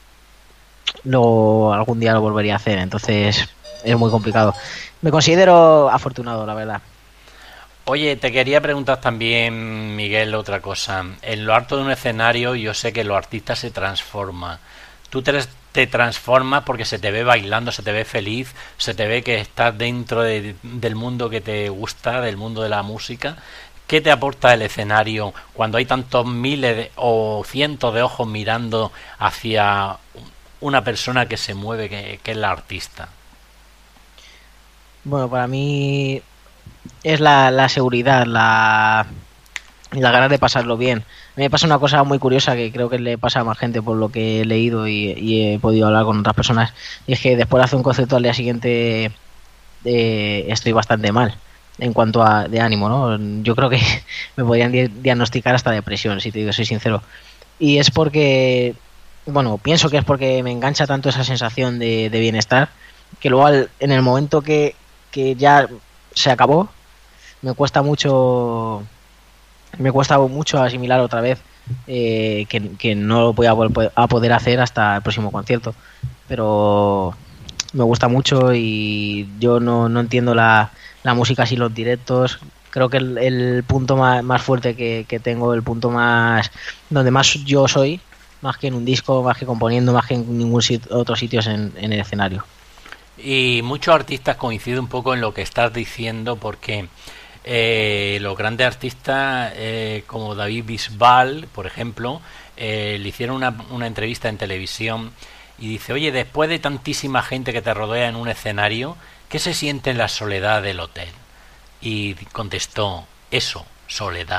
algún día lo volvería a hacer, entonces es muy complicado. Me considero afortunado, la verdad. Oye, te quería preguntar también, Miguel, otra cosa. En lo alto de un escenario yo sé que los artistas se transforman. Tú te transformas porque se te ve bailando, se te ve feliz, se te ve que estás dentro del mundo que te gusta, del mundo de la música. ¿Qué te aporta el escenario cuando hay tantos miles o cientos de ojos mirando hacia una persona que se mueve, que es la artista? Bueno, para mí es la seguridad, la ganas de pasarlo bien. A mí me pasa una cosa muy curiosa que creo que le pasa a más gente por lo que he leído y he podido hablar con otras personas, y es que después de hacer un concepto al día siguiente estoy bastante mal en cuanto a de ánimo, ¿no? Yo creo que me podrían diagnosticar hasta depresión, si te digo, soy sincero. Y es porque, bueno, pienso que es porque me engancha tanto esa sensación de bienestar, que luego en el momento que ya se acabó, me cuesta mucho asimilar otra vez que no lo voy a poder hacer hasta el próximo concierto. Pero me gusta mucho y yo no entiendo la música sin los directos. Creo que el punto más fuerte que tengo, el punto más donde más yo soy, más que en un disco, más que componiendo, más que en ningún otro sitio, es en el escenario. Y muchos artistas coinciden un poco en lo que estás diciendo, porque los grandes artistas como David Bisbal, por ejemplo, le hicieron una entrevista en televisión y dice: oye, después de tantísima gente que te rodea en un escenario, ¿qué se siente en la soledad del hotel? Y contestó: eso, soledad.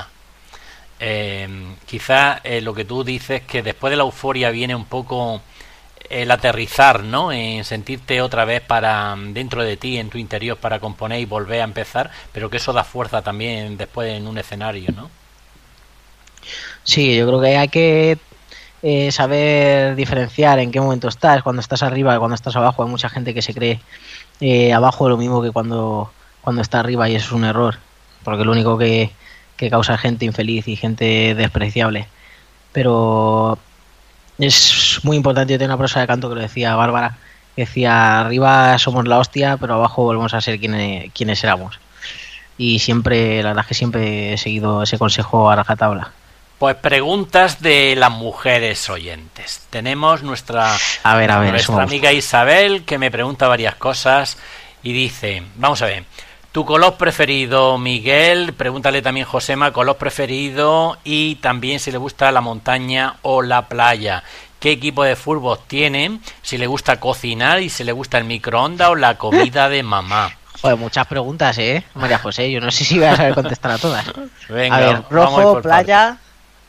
Quizá lo que tú dices, que después de la euforia viene un poco el aterrizar, ¿no? En sentirte otra vez dentro de ti, en tu interior, para componer y volver a empezar, pero que eso da fuerza también después en un escenario, ¿no? Sí, yo creo que hay que saber diferenciar en qué momento estás, cuando estás arriba y cuando estás abajo. Hay mucha gente que se cree abajo lo mismo que cuando está arriba, y eso es un error, porque lo único que causa gente infeliz y gente despreciable. Pero Es muy importante. Yo tengo una profesora de canto que lo decía, Bárbara, que decía, arriba somos la hostia, pero abajo volvemos a ser quienes éramos. Y siempre, la verdad es que siempre he seguido ese consejo a rajatabla. Pues preguntas de las mujeres oyentes. Tenemos nuestra amiga Isabel, que me pregunta varias cosas y dice, vamos a ver, tu color preferido, Miguel, pregúntale también Josema, color preferido, y también si le gusta la montaña o la playa. ¿Qué equipo de fútbol tiene? Si le gusta cocinar y si le gusta el microondas o la comida de mamá. Joder, muchas preguntas, María José. Yo no sé si voy a saber contestar a todas. Venga, a ver, rojo, playa...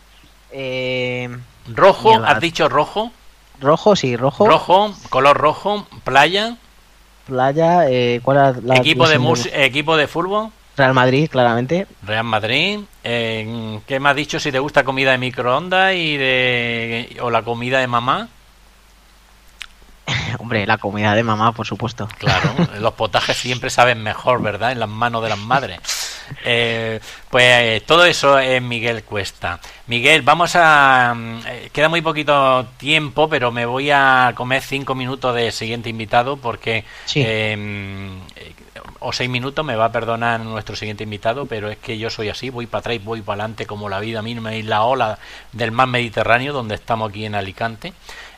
rojo, mierda. ¿Has dicho rojo? Rojo, sí, rojo. Rojo, color rojo, playa. Playa, ¿cuál es equipo de fútbol? Real Madrid, claramente. Real Madrid. ¿Qué me has dicho? Si te gusta comida de microondas o la comida de mamá. Hombre, la comida de mamá, por supuesto. Claro, los potajes siempre saben mejor, ¿verdad? En las manos de las madres. Pues todo eso es Miguel Cuesta. Miguel, queda muy poquito tiempo, pero me voy a comer 5 minutos de siguiente invitado porque sí. O 6 minutos, me va a perdonar nuestro siguiente invitado, pero es que yo soy así, voy para atrás y voy para adelante como la vida misma y la ola del mar Mediterráneo, donde estamos aquí en Alicante.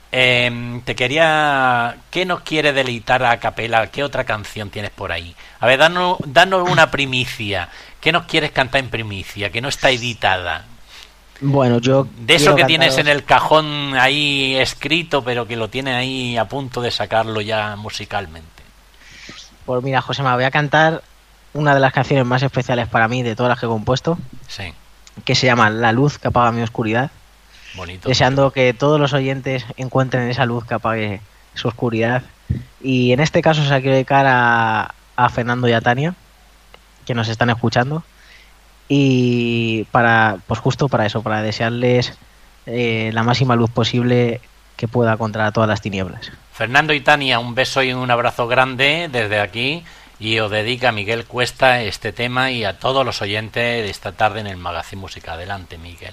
¿Qué nos quiere deleitar a capela? ¿Qué otra canción tienes por ahí? A ver, danos una primicia. ¿Qué nos quieres cantar en primicia? Que no está editada. Bueno, yo de eso que tienes en el cajón ahí escrito, pero que lo tienes ahí a punto de sacarlo ya musicalmente. Pues mira, José, me voy a cantar una de las canciones más especiales para mí de todas las que he compuesto. Sí. Que se llama La luz que apaga mi oscuridad. Bonito. Deseando que todos los oyentes encuentren esa luz que apague su oscuridad. Y en este caso se la quiero dedicar a Fernando y a Tania, que nos están escuchando. Y justo para eso, para desearles la máxima luz posible que pueda contra todas las tinieblas. Fernando y Tania, un beso y un abrazo grande desde aquí. Y os dedica a Miguel Cuesta este tema y a todos los oyentes de esta tarde en el Magazín Música. Adelante, Miguel.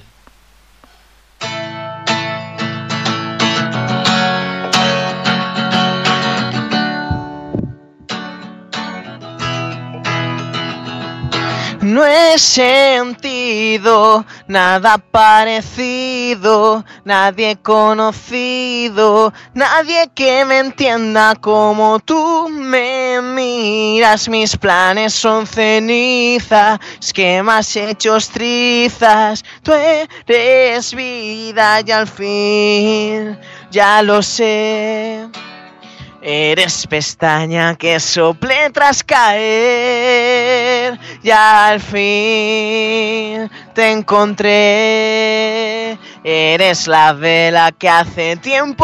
No he sentido nada parecido, nadie conocido, nadie que me entienda como tú me miras. Mis planes son ceniza, esquemas hechos trizas. Tú eres vida y al fin ya lo sé. Eres pestaña que sople tras caer, ya al fin te encontré. Eres la vela que hace tiempo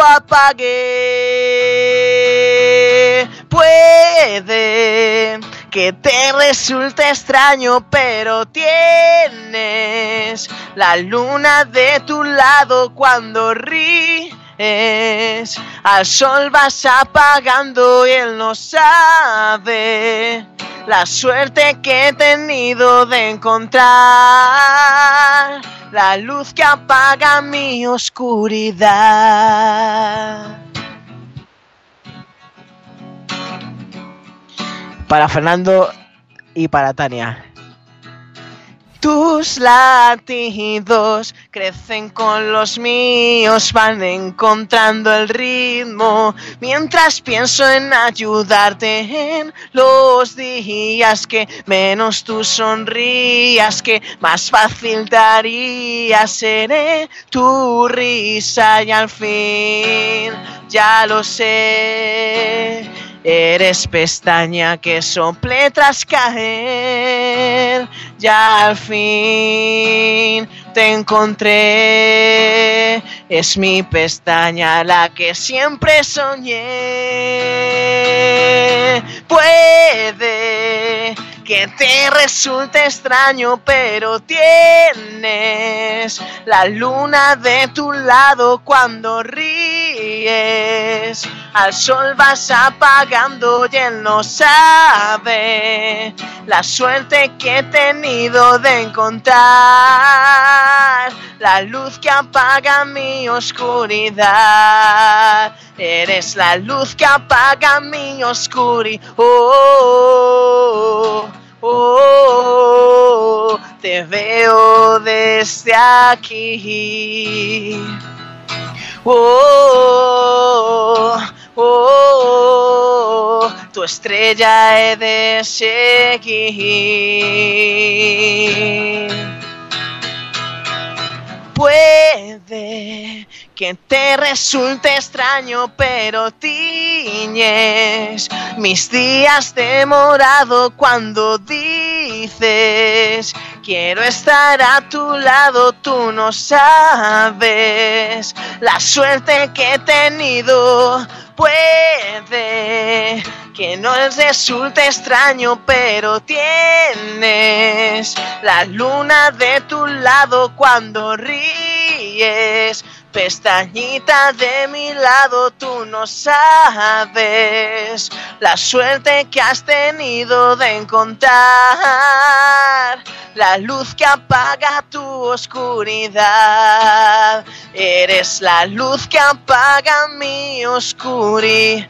apagué. Puede que te resulte extraño, pero tienes la luna de tu lado cuando ríes. Al sol vas apagando y él no sabe la suerte que he tenido de encontrar la luz que apaga mi oscuridad. Para Fernando y para Tania. Tus latidos crecen con los míos, van encontrando el ritmo, mientras pienso en ayudarte en los días que menos tú sonrías, que más fácil te haría. Seré tu risa y al fin ya lo sé. Eres pestaña que sople tras caer, ya al fin te encontré. Es mi pestaña la que siempre soñé. Puede que te resulte extraño, pero tienes la luna de tu lado cuando ríes. Al sol vas apagando y él no sabe la suerte que he tenido de encontrar la luz que apaga mi oscuridad. Eres la luz que apaga mi oscuridad. Te veo desde aquí. Tu estrella he de seguir. Puede que te resulte extraño, pero tiñes mis días de morado cuando dices quiero estar a tu lado. Tú no sabes la suerte que he tenido. Puede que no les resulte extraño, pero tienes la luna de tu lado cuando ríes. Pestañita de mi lado, tú no sabes la suerte que has tenido de encontrar la luz que apaga tu oscuridad. Eres la luz que apaga mi oscuridad.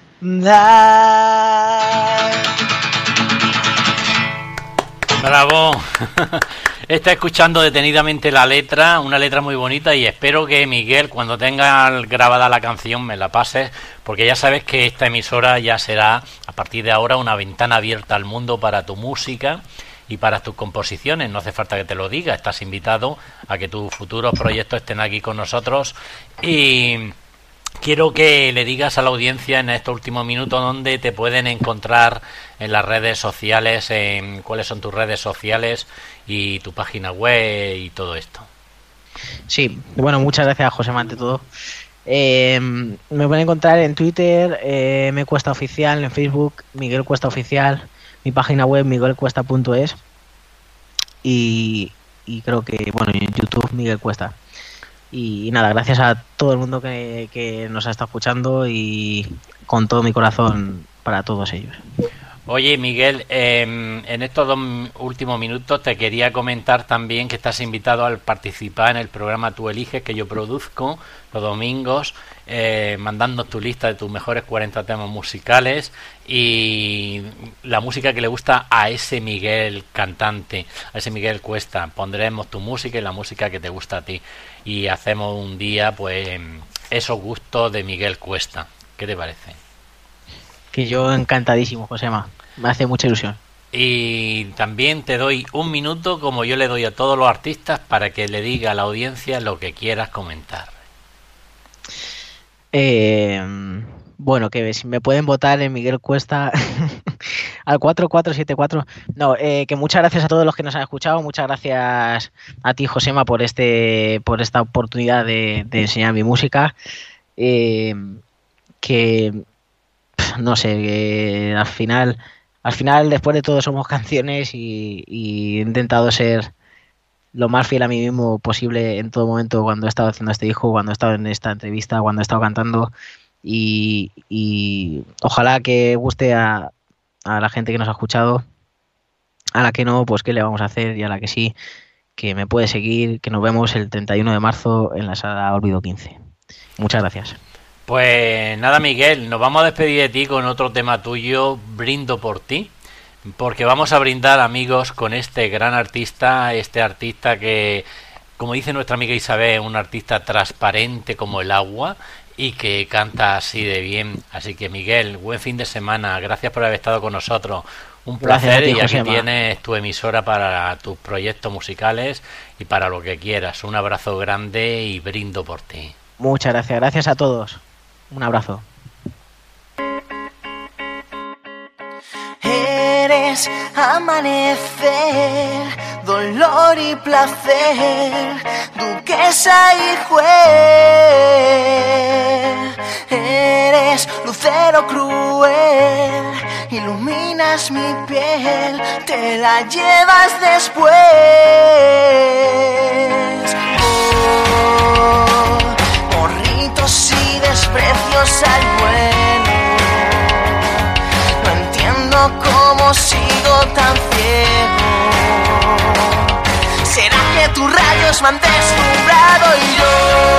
Bravo. Está escuchando detenidamente la letra, una letra muy bonita, y espero que Miguel, cuando tenga grabada la canción, me la pases, porque ya sabes que esta emisora ya será a partir de ahora una ventana abierta al mundo para tu música y para tus composiciones. No hace falta que te lo diga, estás invitado a que tus futuros proyectos estén aquí con nosotros. Y quiero que le digas a la audiencia en estos últimos minutos dónde te pueden encontrar en las redes sociales, en cuáles son tus redes sociales y tu página web y todo esto. Sí, bueno, muchas gracias, Josema, ante todo. Me pueden encontrar en Twitter, Me Cuesta Oficial, en Facebook, Miguel Cuesta Oficial, mi página web, miguelcuesta.es, y creo que, bueno, en YouTube, Miguel Cuesta. Y nada, gracias a todo el mundo que nos ha estado escuchando, y con todo mi corazón para todos ellos. Oye, Miguel, en estos 2 últimos minutos te quería comentar también que estás invitado a participar en el programa Tú Eliges, que yo produzco los domingos, mandando tu lista de tus mejores 40 temas musicales y la música que le gusta a ese Miguel cantante, a ese Miguel Cuesta. Pondremos tu música y la música que te gusta a ti, y hacemos un día, pues, esos gustos de Miguel Cuesta. ¿Qué te parece? Que yo encantadísimo, Josema. Me hace mucha ilusión. Y también te doy 1 minuto, como yo le doy a todos los artistas, para que le diga a la audiencia lo que quieras comentar. Bueno, que si me pueden votar en Miguel Cuesta al 4474. No, que muchas gracias a todos los que nos han escuchado. Muchas gracias a ti, Josema, por esta oportunidad de enseñar mi música. Que no sé, que al final después de todo somos canciones, y he intentado ser lo más fiel a mí mismo posible en todo momento, cuando he estado haciendo este disco, cuando he estado en esta entrevista, cuando he estado cantando, y ojalá que guste a la gente que nos ha escuchado. A la que no, pues qué le vamos a hacer, y a la que sí, que me puede seguir, que nos vemos el 31 de marzo en la sala Olvido 15. Muchas gracias. Pues nada, Miguel, nos vamos a despedir de ti con otro tema tuyo, Brindo por ti, porque vamos a brindar, amigos, con este gran artista, este artista que, como dice nuestra amiga Isabel, es un artista transparente como el agua y que canta así de bien. Así que, Miguel, buen fin de semana, gracias por haber estado con nosotros, un placer, y aquí tienes tu emisora para tus proyectos musicales y para lo que quieras. Un abrazo grande y brindo por ti. Muchas gracias, gracias a todos. Un abrazo. Eres amanecer, dolor y placer, duquesa y juez. Eres lucero cruel, iluminas mi piel, te la llevas después. Morritos y desprecios al buen. rayos me han deslumbrado y yo,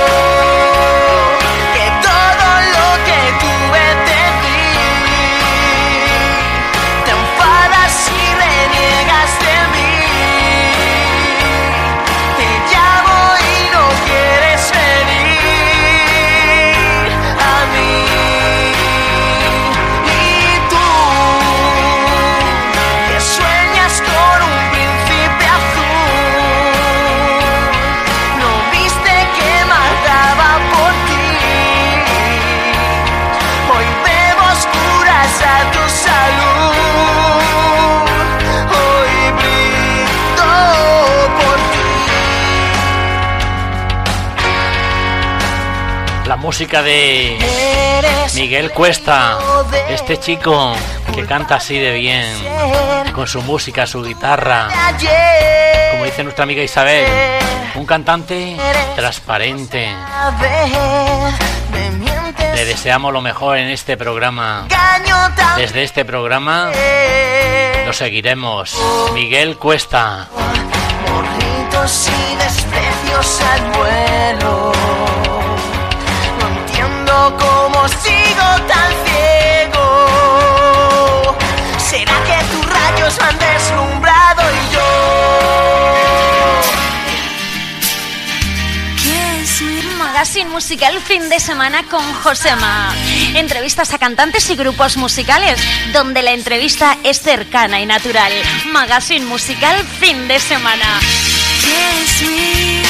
que todo lo que tuve te di. Te enfadas y reniegas de mí. Te llamo y no quieres venir a mí. Y tú, que sueñas con un príncipe azul, no viste que mataba por ti. Hoy bebo oscuras a tu salud. Hoy brindo por ti. La música de Miguel Cuesta, este chico que canta así de bien, con su música, su guitarra, como dice nuestra amiga Isabel, un cantante transparente. Le deseamos lo mejor en este programa. Desde este programa lo seguiremos. Miguel Cuesta. Morritos y desprecios al vuelo. No entiendo cómo sigo tan ciego. ¿Será que tus rayos me han deslumbrado y yo? Magazine musical fin de semana con Josema. Entrevistas a cantantes y grupos musicales, donde la entrevista es cercana y natural. Magazine musical fin de semana. Kiss me.